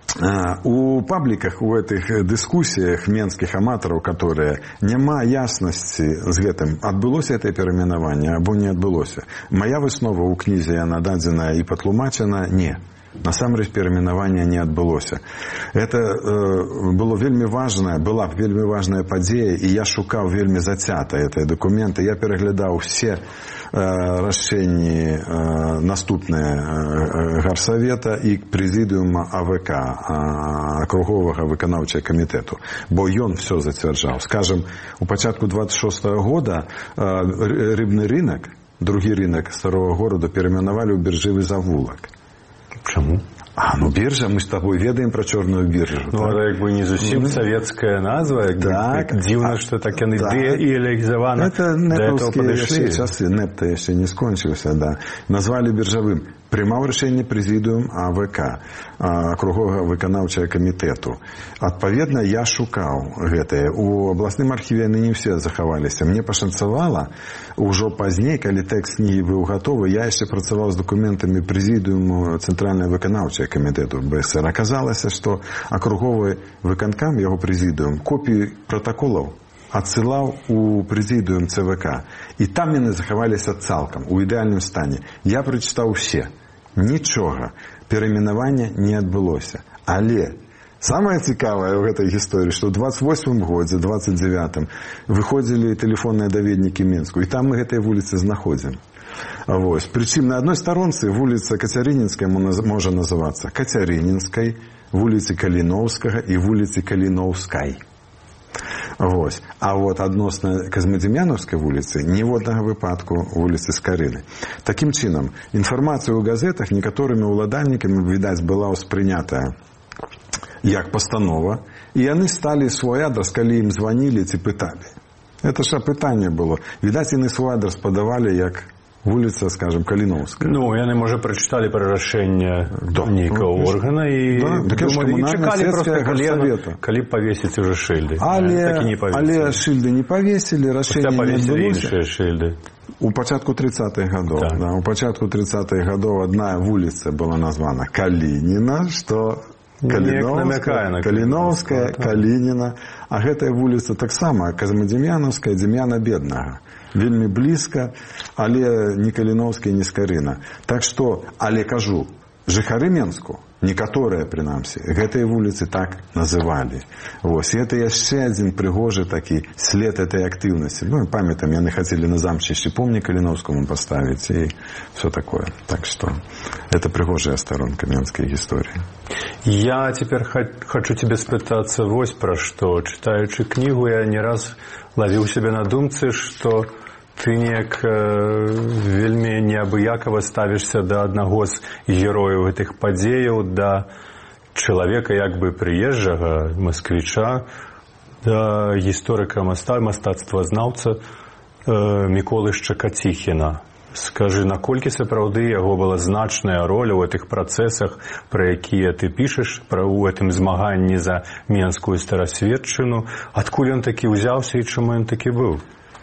У пабліках, у гэтых дыскусіях менскіх аматараў, которые няма яснасці з гэтым, адбылося гэтае перайменаванне або не адбылося. Мая выснова ў кнізе, яна дадзеная і патлумачана, не. Насамрэч перайменавання не адбылося. Это была вельмі важная падзея, і я шукаў вельмі зацята гэтыя дакументы. Я пераглядаў все рашэнні наступныя гарсавета і прэзідыума АВК, акруговага выканаўчага камітэту, бо ён все зацвярджаў. Скажем, у пачатку 26-го года рыбны рынок, другі рынок старого города, перайменавалі ў біржавы завулак.
Чаму?
Біржа, мы з тобой ведаем пра чорную біржу.
Это як бы не зусім савецкая назва, дзіўна, што так яны дэалегізавана
да этого падышлі. Часы НЭП-то яшчэ не скончыўся, да. Назвалі біржавым. Прымаў рашэнне прэзідыум АВК, акруговага выканаўчага камітэту. Адпаведна, я шукаў гэтае. У абласным архіве яны не ўсе захаваліся. Мне пашанцавала, ужо пазней, калі тэкст кнігі быў гатовы, я яшчэ працаваў з дакументамі прэзідыуму Цэнтральнага выканаўчага камітэту БСР. Аказалася, што акруговы выканкам, яго прэзідыум, копіі пратаколаў адсылаў у прэзідыум ЦВК. І там яны захаваліся цалкам, у ідэальным стане. Я прачытаў усе. Нічога. Перайменавання не адбылося. Але самае цікавае ў гэтай гісторыі, што ў 28-м годзе, 29-м, выходзілі тэлефонныя даведнікі Мінску. І там мы гэтыя вуліцы знаходзім. Прычым на адной старонцы вуліца Кацярынінская можа называцца Кацярынінскай, вуліцы Каліноўскага і вуліцы Каліноўскай. А адносна Казмадзімянаўскай вуліцы ніводнага выпадку вуліцы Скарыны. Такім чынам, інфармацыя ў газетах некаторымі ўладальнікамі, відаць, была ўспрынятая як пастанова, і яны сталі свой адрас, калі ім званілі ці пыталі. Это ж пытанне было. Відаць, яны свой адрас падавалі як вуліца, скажем, Каліноўская.
Яны, можа, прачыталі пра рашэнне нейкага органа і чакалі проста калі павесіць уже шыльды.
Але шыльды не павесілі, рашэнне не адбылося.
Іншыя шыльды.
У пачатку 30-х гадоў. У пачатку 30-х гадоў адна вуліца была названа Калініна, што Каліноўская, Калініна. А гэтая вуліца таксама Казмадзімянаўская, Дзімяна Беднага. Вельмі блізка, але ні Каліноўская, ні Скарына. Так што, але кажу, жыхары Менску, некаторыя, прынамсі, гэтыя вуліцы так называлі. Гэта яшчэ адзін прыгожы такі след этой актыўнасці. Памятам, яны хацелі на замчышчы помнік Каліноўскаму паставіць і все такое. Так што, это прыгожая сторонка менскай гісторыі.
Я цяпер хочу тебе спытацца вось пра што. Чытаючы кнігу, я не раз лавіў сябе на думцы, што ты неяк вельмі неабыякава ставішся да аднаго з герояў гэтых падзеяў, да чалавека як бы прыезджага, масквіча, да гісторыка мастацтвазнаўца Міколы Шчакаціхіна. Скажы, наколькі сапраўды яго была значная роля ў гэтых працэсах, пра якія ты пішаш, у гэтым змаганні за менскую старасветчыну? Адкуль ён такі ўзяўся і чаму ён такі быў?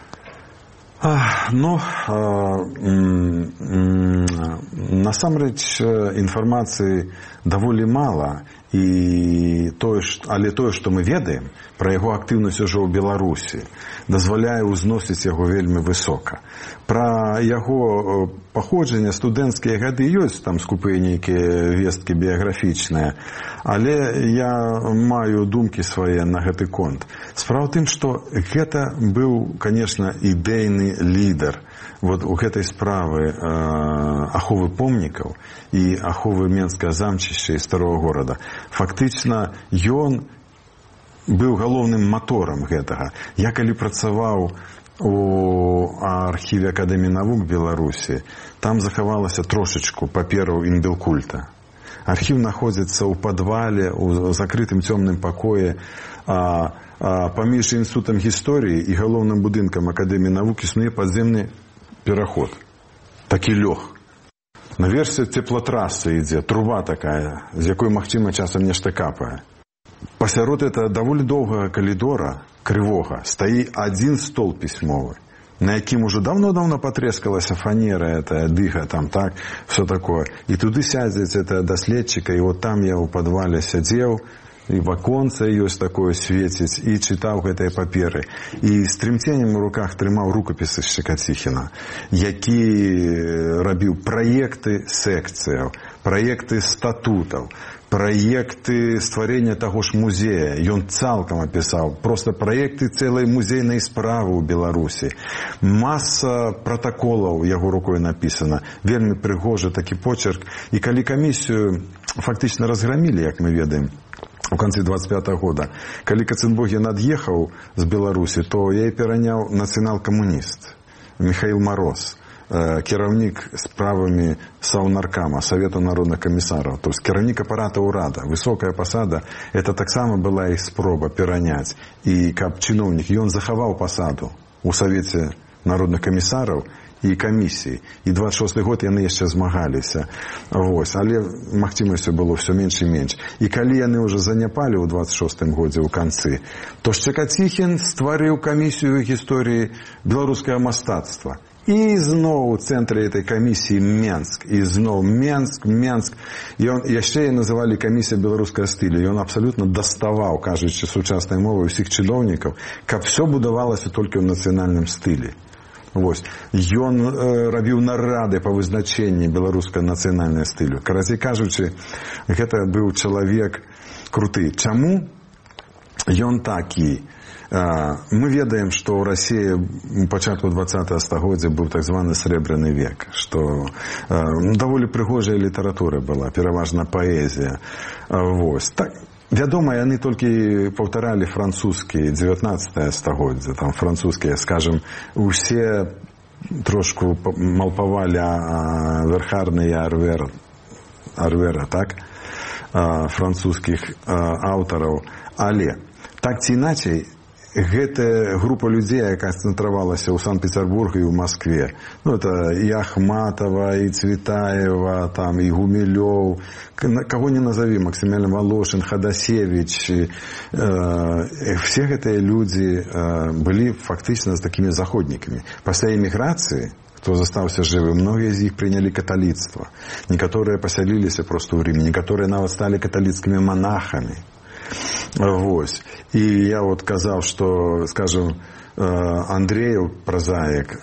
Насамрэч інфармацыі даволі мала, але тое, што мы ведаем пра яго актыўнасць ужо ў Беларусі, дазваляе ўзносіць яго вельмі высока. Пра яго паходжанне, студэнцкія гады ёсць там скупыя нейкія весткі біяграфічныя, але я маю думкі свае на гэты конт. Справа ў тым, што гэта быў, конечно, ідэйны лідар у гэтай справы аховы помнікаў і аховы Менскага замчышча і старого горада. Фактычна, ён быў галоўным маторам гэтага. Я калі працаваў у архіве Акадэміі навук Беларусі, там захавалася трошачку папераў Індэлкульта. Архіў находзіцца ў падвале, у закрытым цёмным пакоі, паміж інстытутам гісторыі і галоўным будынкам Акадэміі навук існуе падземны пераход. Такі лёг. Наверсе цеплатрасы ідзе, труба такая, з якой, магчыма, часам нешта капае. Пасярод этого даволі доўгага калідора, крывога, стаіць адзін стол пісьмовы. на якім уже давно-давно патрэскалася фанера, это дыха, там, так, все такое. І туды сядзець это даследчыка, і вот там я ў падвале сядзеў, і в аконце ёсць такое свеціць, і чытаў гэтыя паперы. І з трымценнем у руках трымаў рукапісы Шчакаціхіна, які рабіў праекты секцыяў, праекты статутаў, праекты стварэння таго ж музея. Ён цалкам апісаў просто праекты цэлай музейнай справы ў Беларусі. Маса пратаколаў яго рукой напісана. Вельмі прыгожы такі почерк. І калі камісію фактычна разграмілі, як мы ведаем, у канцы 25-го года, калі Каценбогін ад'ехаў з Беларусі, то яе пераняў нацыянал-камуніст Михаил Мороз, кіраўнік справамі Саўнаркама, Савету народных камісараў, то есть кіраўнік апарата ўрада, высокая пасада, это таксама была іх спроба пераняць. І каб чыноўнік, ён захаваў пасаду у Савеце народных камісараў і камісіі. І 26-й год яны яшчэ змагаліся. Вось. Але магчымасцю было все менш і менш. І калі яны ўжо заняпалі ў 26-м годзе ў канцы, то Шчакаціхін стварыў камісію гісторыі беларускага мастацтва. І зноў у цэнтры этой камісіі Менск. І зноў Менск. І яшчэ называлі камісія беларускага стылю. Ён абсалютна даставаў, кажучы сучаснай мовай, усіх чыноўнікаў, каб все будавалася толькі ў нацыянальным стылі. Вось. Ён рабіў нарады па вызначэнні беларускага нацыянальнага стылю. Карацей кажучы, гэта быў чалавек круты. Чаму ён такі? Мы ведаем, што ў Расіі у пачатку 20-го стагоддзя быў так званы срэбраны век, што даволі прыгожая літаратура была, пераважна паэзія. Вось. Так, вядома, яны толькі паўтаралі французскі 19-е стагоддзя, там французскія, скажем, усе трошку малпавалі верхарныя арвера, так, французскіх аўтараў, але так ці іначай, гэта група людзей, якая цэнтравалася ў Санкт-Петербург і ў Москве. Ну, это і Ахматова, і Цветаева, там, і Гумилёв, кого не назови, Максимилиан Волошин, Ходосевич. Все гэтыя людзі былі фактычна з такімі заходнікамі. Пасля эміграцыі, хто застаўся жывы, многія з іх прынялі каталіцтва. Некаторыя пасяліліся проста ў Ріме, некаторыя нават сталі каталіцкімі монахамі. Вось. І я вот казаў, што, скажем, Андреев, празаік,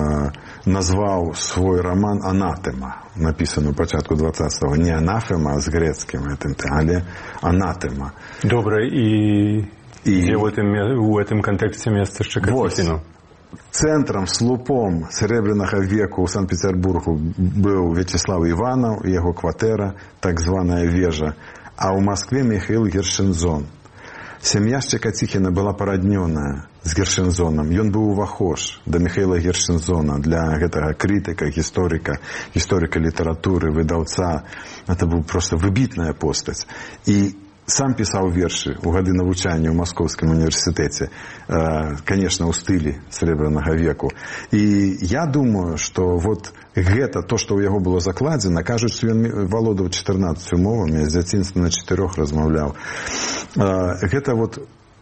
назваў свой роман «Анатема», напісаны ў пачатку 20-го. Не «Анафема» з грецкім, але «Анатема».
Добра, і где в этом контексте место Шчакаціхіну?
Цэнтрам, слупом срэбранага веку ў Санкт-Петербургу быў Вячеслав Іванаў, яго кватэра, так званая вежа, а ў Москве Михаил Гершензон. Сям'я Шчакаціхіна была параднёная з Гершензонам. Ён быў увахож да Михаила Гершензона, для гэтага крытыка, гісторыка літаратуры, выдаўца. Это быў проста выбітная постаць. І сам пісаў вершы ў гады навучання ў Маскоўскім універсітэце, конечно, ў стылі срэбранага веку. І я думаю, што вот гэта, то, што ў яго было закладзена, кажуць, што ён валодаў 14 мовамі, з дзяцінства на 4 размаўляў. Гэта вот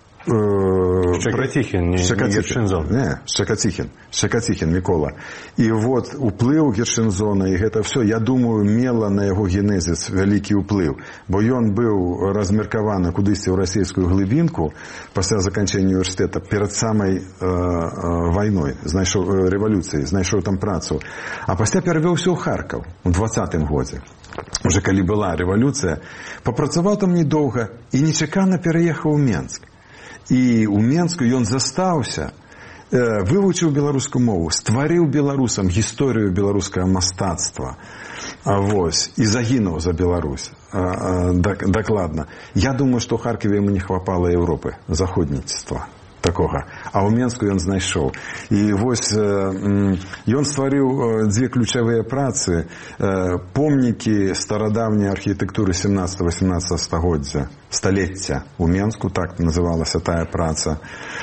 Шчакаціхін, не Гершензон.
Не, Шчакаціхін, Мікола. І вот уплыў Гершензона, і гэта все, я думаю, мела на яго генезіс вялікі ўплыў. Бо ён быў размеркаваны кудысьці ў расійскую глыбінку пасля заканчэння універсітэта перад самай вайной, рэвалюцыяй, знайшоў там працу. А пасля перавёўся ў Харкаў у 20-м годзе. Уже калі была рэвалюцыя, папрацаваў там недоўга і нечакана пераехаў у Менск. І ў Менску ён застаўся, вывучыў беларускую мову, стварыў беларусам гісторыю беларускага мастацтва. Вось, і загінуў за Беларусь. Дакладна. Я думаю, што ў Харківе яму не хапала Еўропы, заходніцтва такога. А ў Менску ён знайшоў. І вось ён стварыў дзве ключавыя працы, помнікі старадаўняй архітэктуры 17-18 стагоддзя, сталецця ў Менску, так называлася тая праца,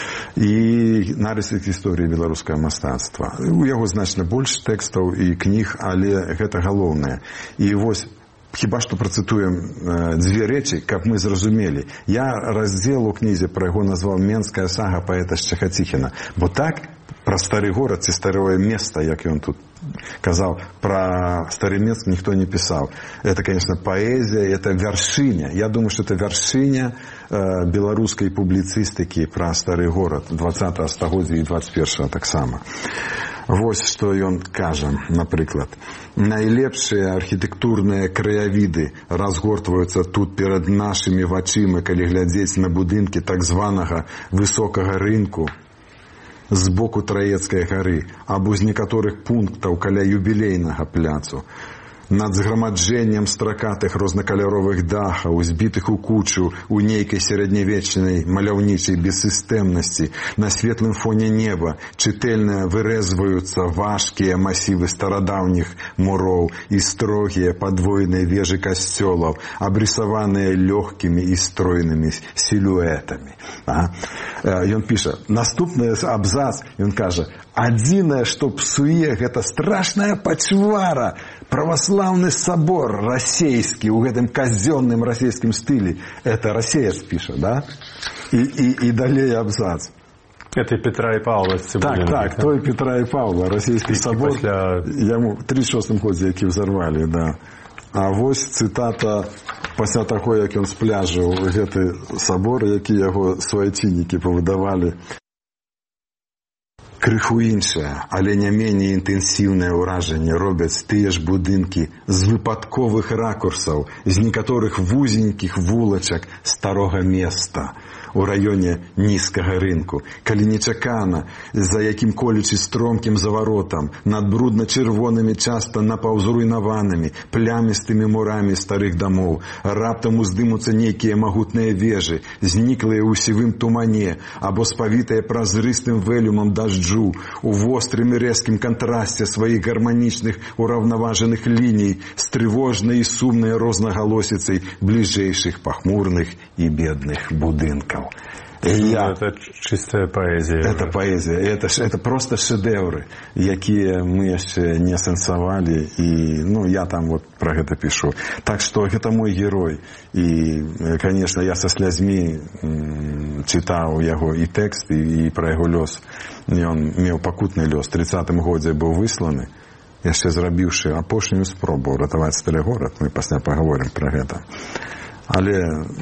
і нарысы гісторыі беларускага мастацтва. У яго значна больш тэкстаў і кніг, але гэта галоўнае. І вось хіба што працытуем дзве рэчы, каб мы зразумелі. Я раздзел у кнізе пра яго назваў «Менская сага паэта Шчакаціхіна», бо так Пра стары горад ці старое место, як ён тут казаў, пра стары место ніхто не пісаў. Это, конечно, паэзія, это вяршыня. Я думаю, что это вяршыня беларускай публіцыстыкі пра стары горад 20-го стагоддзя і 21-го таксама. Вось што ён кажа, напрыклад. Найлепшыя архітэктурныя краявіды разгортваюцца тут перад нашымі вачыма, калі глядзець на будынкі так званага высокага рынку з боку Траецкай гары, або з некаторых пунктаў каля юбілейнага пляцу. Над згромаджэннем стракатых рознакаляровых дахаў, збітых у кучу у нейкай сярэднявечнай маляўнічай бессістэмнасці, на светлым фоне неба чытэльна вырэзваюцца важкія масівы старадаўніх муроў і строгія падвойныя вежы касцёлаў, абрысаваныя лёгкімі і стройнымі сілуэтамі. Ён піша, наступны абзац, ён кажа, адзінае, што псуе, гэта страшная пачвара, праваслаўны сабор расейскі ў гэтым казённым расейскім стылі. Это расеец піша, да? І далей абзац.
Это Петра і Павла Цыбуліна.
Так, той Петра і Павла, расійскі сабор, яму 36 годзе, які взорвалі, да. А вось цытата пасля таго, як ён спляжыў гэты сабор, які яго свайцінікі павыдавалі. Крыху іншае, але не меней інтэнсіўнае ўражанне робяць тыя ж будынкі з выпадковых ракурсаў, з некаторых вузенькіх вулачак старога места у раёне нізкага рынку, калі нечакана, за якім-колечы стромкім заваротам, над брудна-чырвонымі, часта напаўзруйнаванымі, плямістымі мурамі старых дамоў, раптам уздымуцца нейкія магутныя вежы, зніклыя ў сівым тумане, або спавітыя празрыстым вэлюмам дажджу, у вострым і рэзкім кантрасце сваіх гарманічных ураўнаважаных ліній з трывожнай і сумнай рознагалосіцай бліжэйшых пахмурных і бедных будынкаў.
Это чистая поэзия.
Это поэзия. Это просто шедевры, якія мы яшчэ не сэнсавалі. І, я там вот про гэта пишу. Так что гэта мой герой. І, конечно, я со слязьмі чытаў яго і тэкст, і про яго лёс. Ён меў пакутны лёс. 30-м годзе быў высланы, яшчэ зрабіўшы апошнюю спробу ратаваць стары горад. Мы пасля паговорым про гэта. Але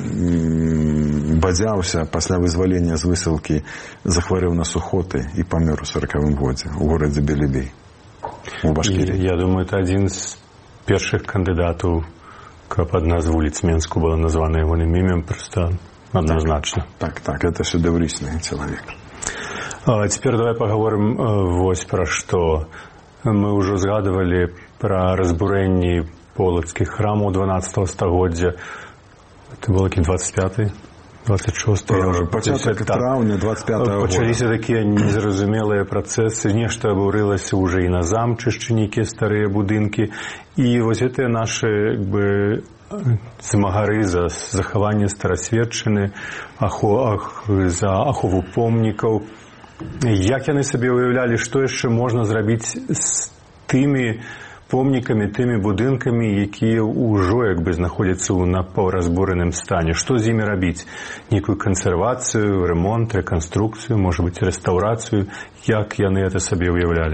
бадзяўся пасля вызвалення з высылкі, захварэў на сухоты і памёр у 40-м годзе у горадзе Белебей у Башкіріі.
Я думаю, это адзін з першых кандыдатаў, каб адна з вуліц Менску была названа ягоным імем, просто однозначно.
Так, это шэдэўрычны чалавек.
А цяпер давай паговорым вось пра што. Мы ўжо згадывалі пра разбурэнні полацкіх храмаў 12-го стагоддзя. Это было 25-й, 26-й.
Пачатак траўня 25-го года.
Пачаліся такія незразумелыя працэсы. Нешта абурылася ўжо і на замчышчы нейкія старыя будынкі. І вось гэтыя нашы змагары за захаванне старасветчыны, за ахову помнікаў. Як яны сабе уяўлялі, што яшчэ можна зрабіць з тымі помнікамі, тымі будынкамі, якія ўжо знаходзяцца ў напаўразбураным стане? Што з імі рабіць? Нейкую кансервацыю, ремонт, рэканструкцыю, можа быць, рэстаўрацыю? Як яны гэта сабе ўяўлялі?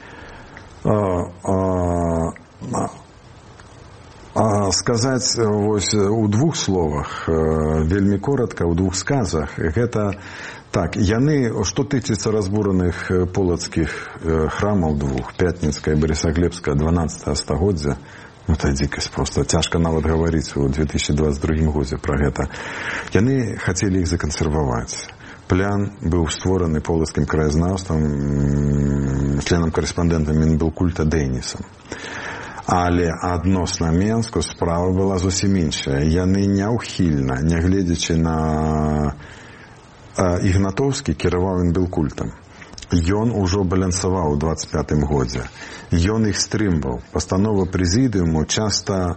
Сказаць вось у двух словах, вельмі коротка, у двух сказах, гэта так, яны, што тычыцца разбураных полацкіх храмаў двух, Пятніцкая і Барысаглебская 12-го стагоддзя, это дзікасць просто, цяжка нават гаварыць у 2022 годзе пра гэта. Яны хацелі іх закансерваваць. План быў створаны полацкім краязнаўствам, членам-карэспандэнтам Мінбелкульта Дэнісам. Але адносна Менску справа была зусім іншая. Яны няўхільна, нягледзячы на Ігнатоўскі, кіраваў Мінбелкультам. Ён ужо балансаваў у 25-м годзе. Ён іх стрымваў. Пастановы прэзідыуму часта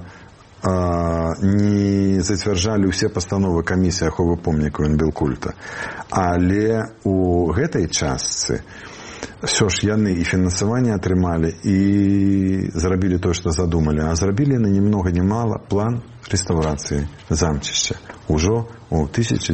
не зацвярджалі ўсе пастановы камісіі аховы помнікаў Мінбелкульта. Але у гэтай частцы Все ж яны і фінансаванне атрымалі і зрабілі тое, што задумалі, а зрабілі на ні многа ні мала план рэстаўрацыі замчышча ўжо ў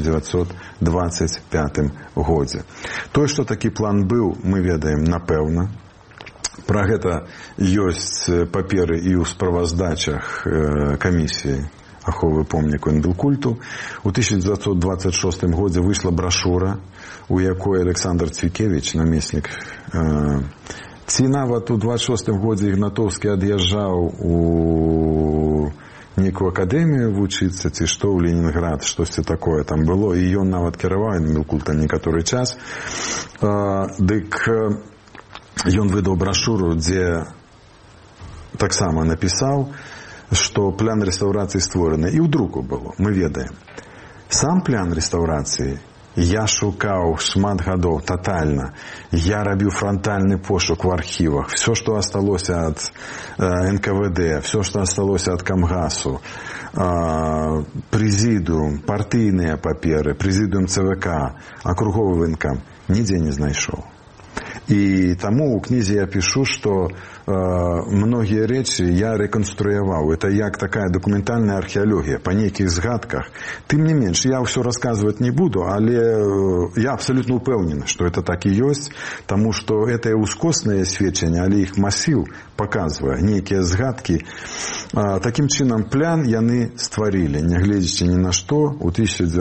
1925 годзе. Тое, што такі план быў, мы ведаем напэўна. Пра гэта ёсць паперы і ў справаздачах камісіі аховы помніку Інбілкульту. У 1926 годзе выйшла брашура, у якой Александр Цвікевіч, намеснік, ці нават у 26 годзе Ігнатоўскі ад'язджаў у некую акадэмію вучыцца, ці што ў Ленінград, штосьці такое там было, і ён нават кіраваў Інбілкультам некаторы час. Дык ён выдаў брашуру, дзе таксама напісаў, што план рэстаўрацыі створаны. І ў друку было, мы ведаем. Сам план рэстаўрацыі я шукаў шмат гадоў татальна. Я рабіў франтальны пошук в архівах. Все, што асталося ад НКВД, все, што асталося ад Камгасу, прэзідыум, партыйныя паперы, прэзідыум ЦВК, акруговы вынкам, нідзе не знайшоў. І таму ў кнізе я пішу, што многія рэчы я рэканструяваў. Это як такая дакументальная археалогія па нейкіх згадках. Тым не менш, я ўсё расказваць не буду, але я абсалютна ўпэўнены, што это так і ёсць, таму што это ускосныя сведчанні, але іх масіў паказвае нейкія згадкі. Такім чынам план яны стварылі, нягледзячы ні на што, у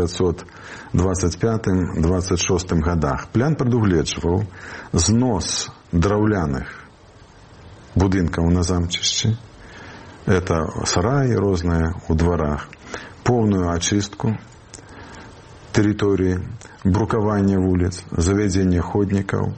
1925-26 годах. План прадугледжваў знос драўляных будынкаў на замчышчы. Это сараі розныя ў дварах, поўную ачыстку тэрыторыі, брукаванне вуліц, завядзенне ходнікаў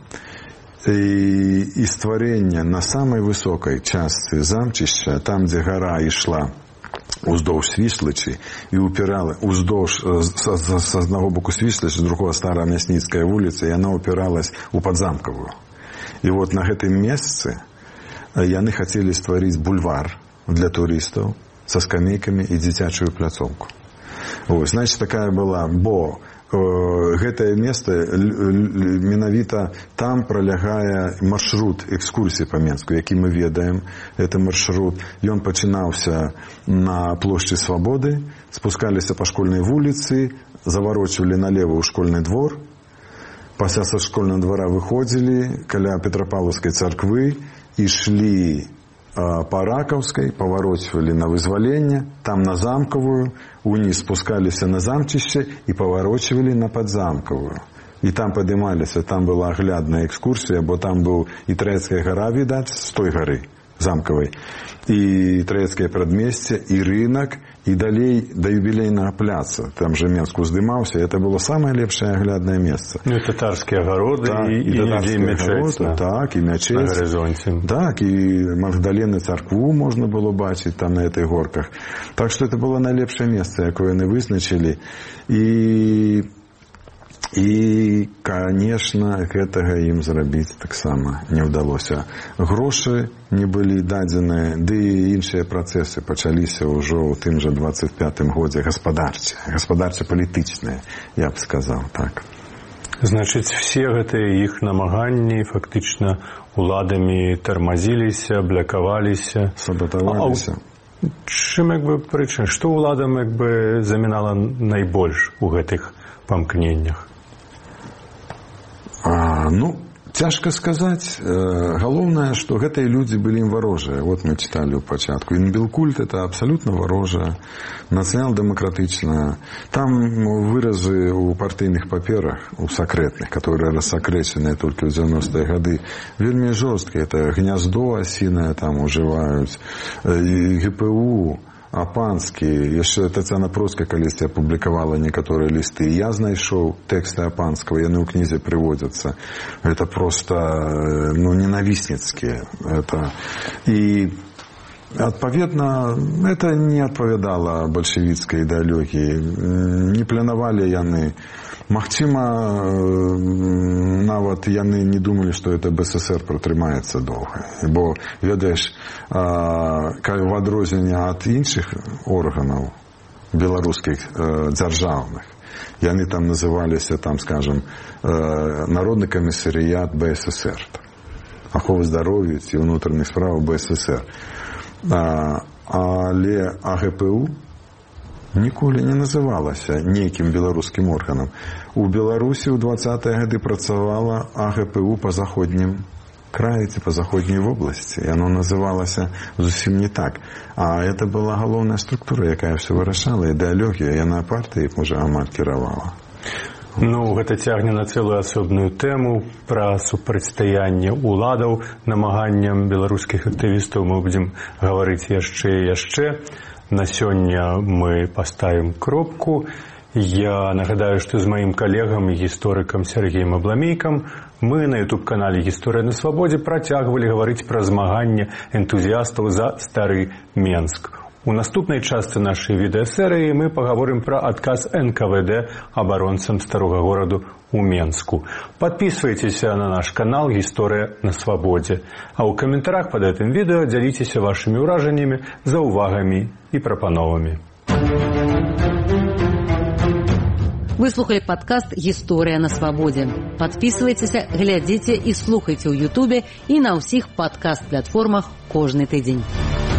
і стварэнне на самай высокай частцы замчышча, там, дзе гара ішла уздоўж Свіслачы і упірала уздоўж з аднаго боку Свіслачы, з другого Старая Мясніцкая вуліца, і яна упіралась у Падзамкавую. І вот на гэтым месцы яны хацелі стварыць бульвар для турыстаў са скамейкамі і дзіцячую пляцоўку. Значит, такая была, бо гэтае место менавіта там пролягае маршрут экскурсіі па Менску, які мы ведаем. Это маршрут, ён пачынаўся на плошчы Свабоды, спускаліся па школьнай вуліцы, заварочвалі налево ў школьны двор, пасля са школьного двора выходзілі каля Петропавлаўскай царквы, ішлі па Ракаўскай, паварочвалі на Вызваленне, там на Замкавую, уніз спускаліся на замчышча і паварочвалі на Падзамкавую. І там падымаліся, там была аглядная экскурсія, бо там быў і Траецкая гара, відаць, з той гары замкавай, і Траецкае прадмесце, і рынок, і далей да юбілейнага пляца. Там же Менск уздымаўся, это было самае лепшае агляднае месца.
Ну, і татарскія агароды,
так,
і мячэць.
Так, і мячэць.
На гарызонце.
Так, і Магдалены царкву можна было бачыць там на этой горках. Так што это было найлепшае месца, якое яны вызначылі. І, конечно, гэтага ім зрабіць таксама не ўдалося. Грошы не былі дадзеныя, ды і іншыя працэсы пачаліся ўжо ў тым жа 25-м годзе гаспадарча-палітычныя, я б сказаў, так.
Значыць, все гэтыя іх намаганні фактычна уладамі тармазіліся, блякаваліся,
сабатаваліся.
Чым, прычына? Што уладам, замінала найбольш у гэтых памкненнях?
Цяжка сказаць. Галоўнае, што гэтыя людзі былі ім варожыя. Вот мы чыталі ў пачатку. Інбілкульт – это абсалютна варожая, нацыянал-дэмакратычная. Там выразы ў партыйных паперах, у сакрэтных, которые рассакрэчаныя толькі ў 90-е гады, вельмі жорсткія. Это гняздо асінае там ужываюць, ГПУ, Апанскі, яшчэ Тацяна Процкая калісьці апублікавала некаторыя лісты. Я знайшоў тэксты Апанскага, яны ў кнізе прыводзяцца. Это просто ненавісніцкія. І адпаведна, это не адпавядала бальшавіцкай ідэалогіі. Не планавалі яны. Магчыма, нават яны не думалі, што это БССР пратрымаецца доўга. Бо, ведаеш, в адрозненне ад іншых органаў беларускіх дзяржаўных, Яны там называліся, там, скажем, Народны камісарыят БССР, аховы здароўя ці ўнутраных справаў БССР. Але АГПУ ніколі не называлася нейкім беларускім органам. У Беларусі ў 20-е гады працавала АГПУ па заходнім краі ці па заходняй вобласці. Яно называлася зусім не так. А это была галоўная структура, якая все вырашала, ідэалогія, яна партыі, можа, амаль кіравала.
Ну, гэта цягне на цэлую асобную тэму пра супрацьстаянне ўладаў намаганням беларускіх актывістаў. Мы будзем гаварыць яшчэ і яшчэ. На сёння мы паставім кропку. Я нагадаю, што з маім калегам і гісторыкам Сергеем Абламейкам мы на YouTube-канале «Гісторыя на свабодзе» працягвалі гаварыць пра змаганне энтузіястаў за стары Менск. У наступнай частцы нашай відэасерыі мы пагаворым пра адказ НКВД абаронцам старога гораду у Менску. Подписывайтеся на наш канал «Гісторыя на свабодзе». А ў каментарах пад гэтым відэо дзяліцеся вашымі ўражаннямі, заўвагамі і прапановамі.
Вы слухали падкаст «Гісторыя на свабодзе». Подписывайтеся, глядзіце і слухайце ў Ютубе і на ўсіх падкаст-платформах кожны тыдзень.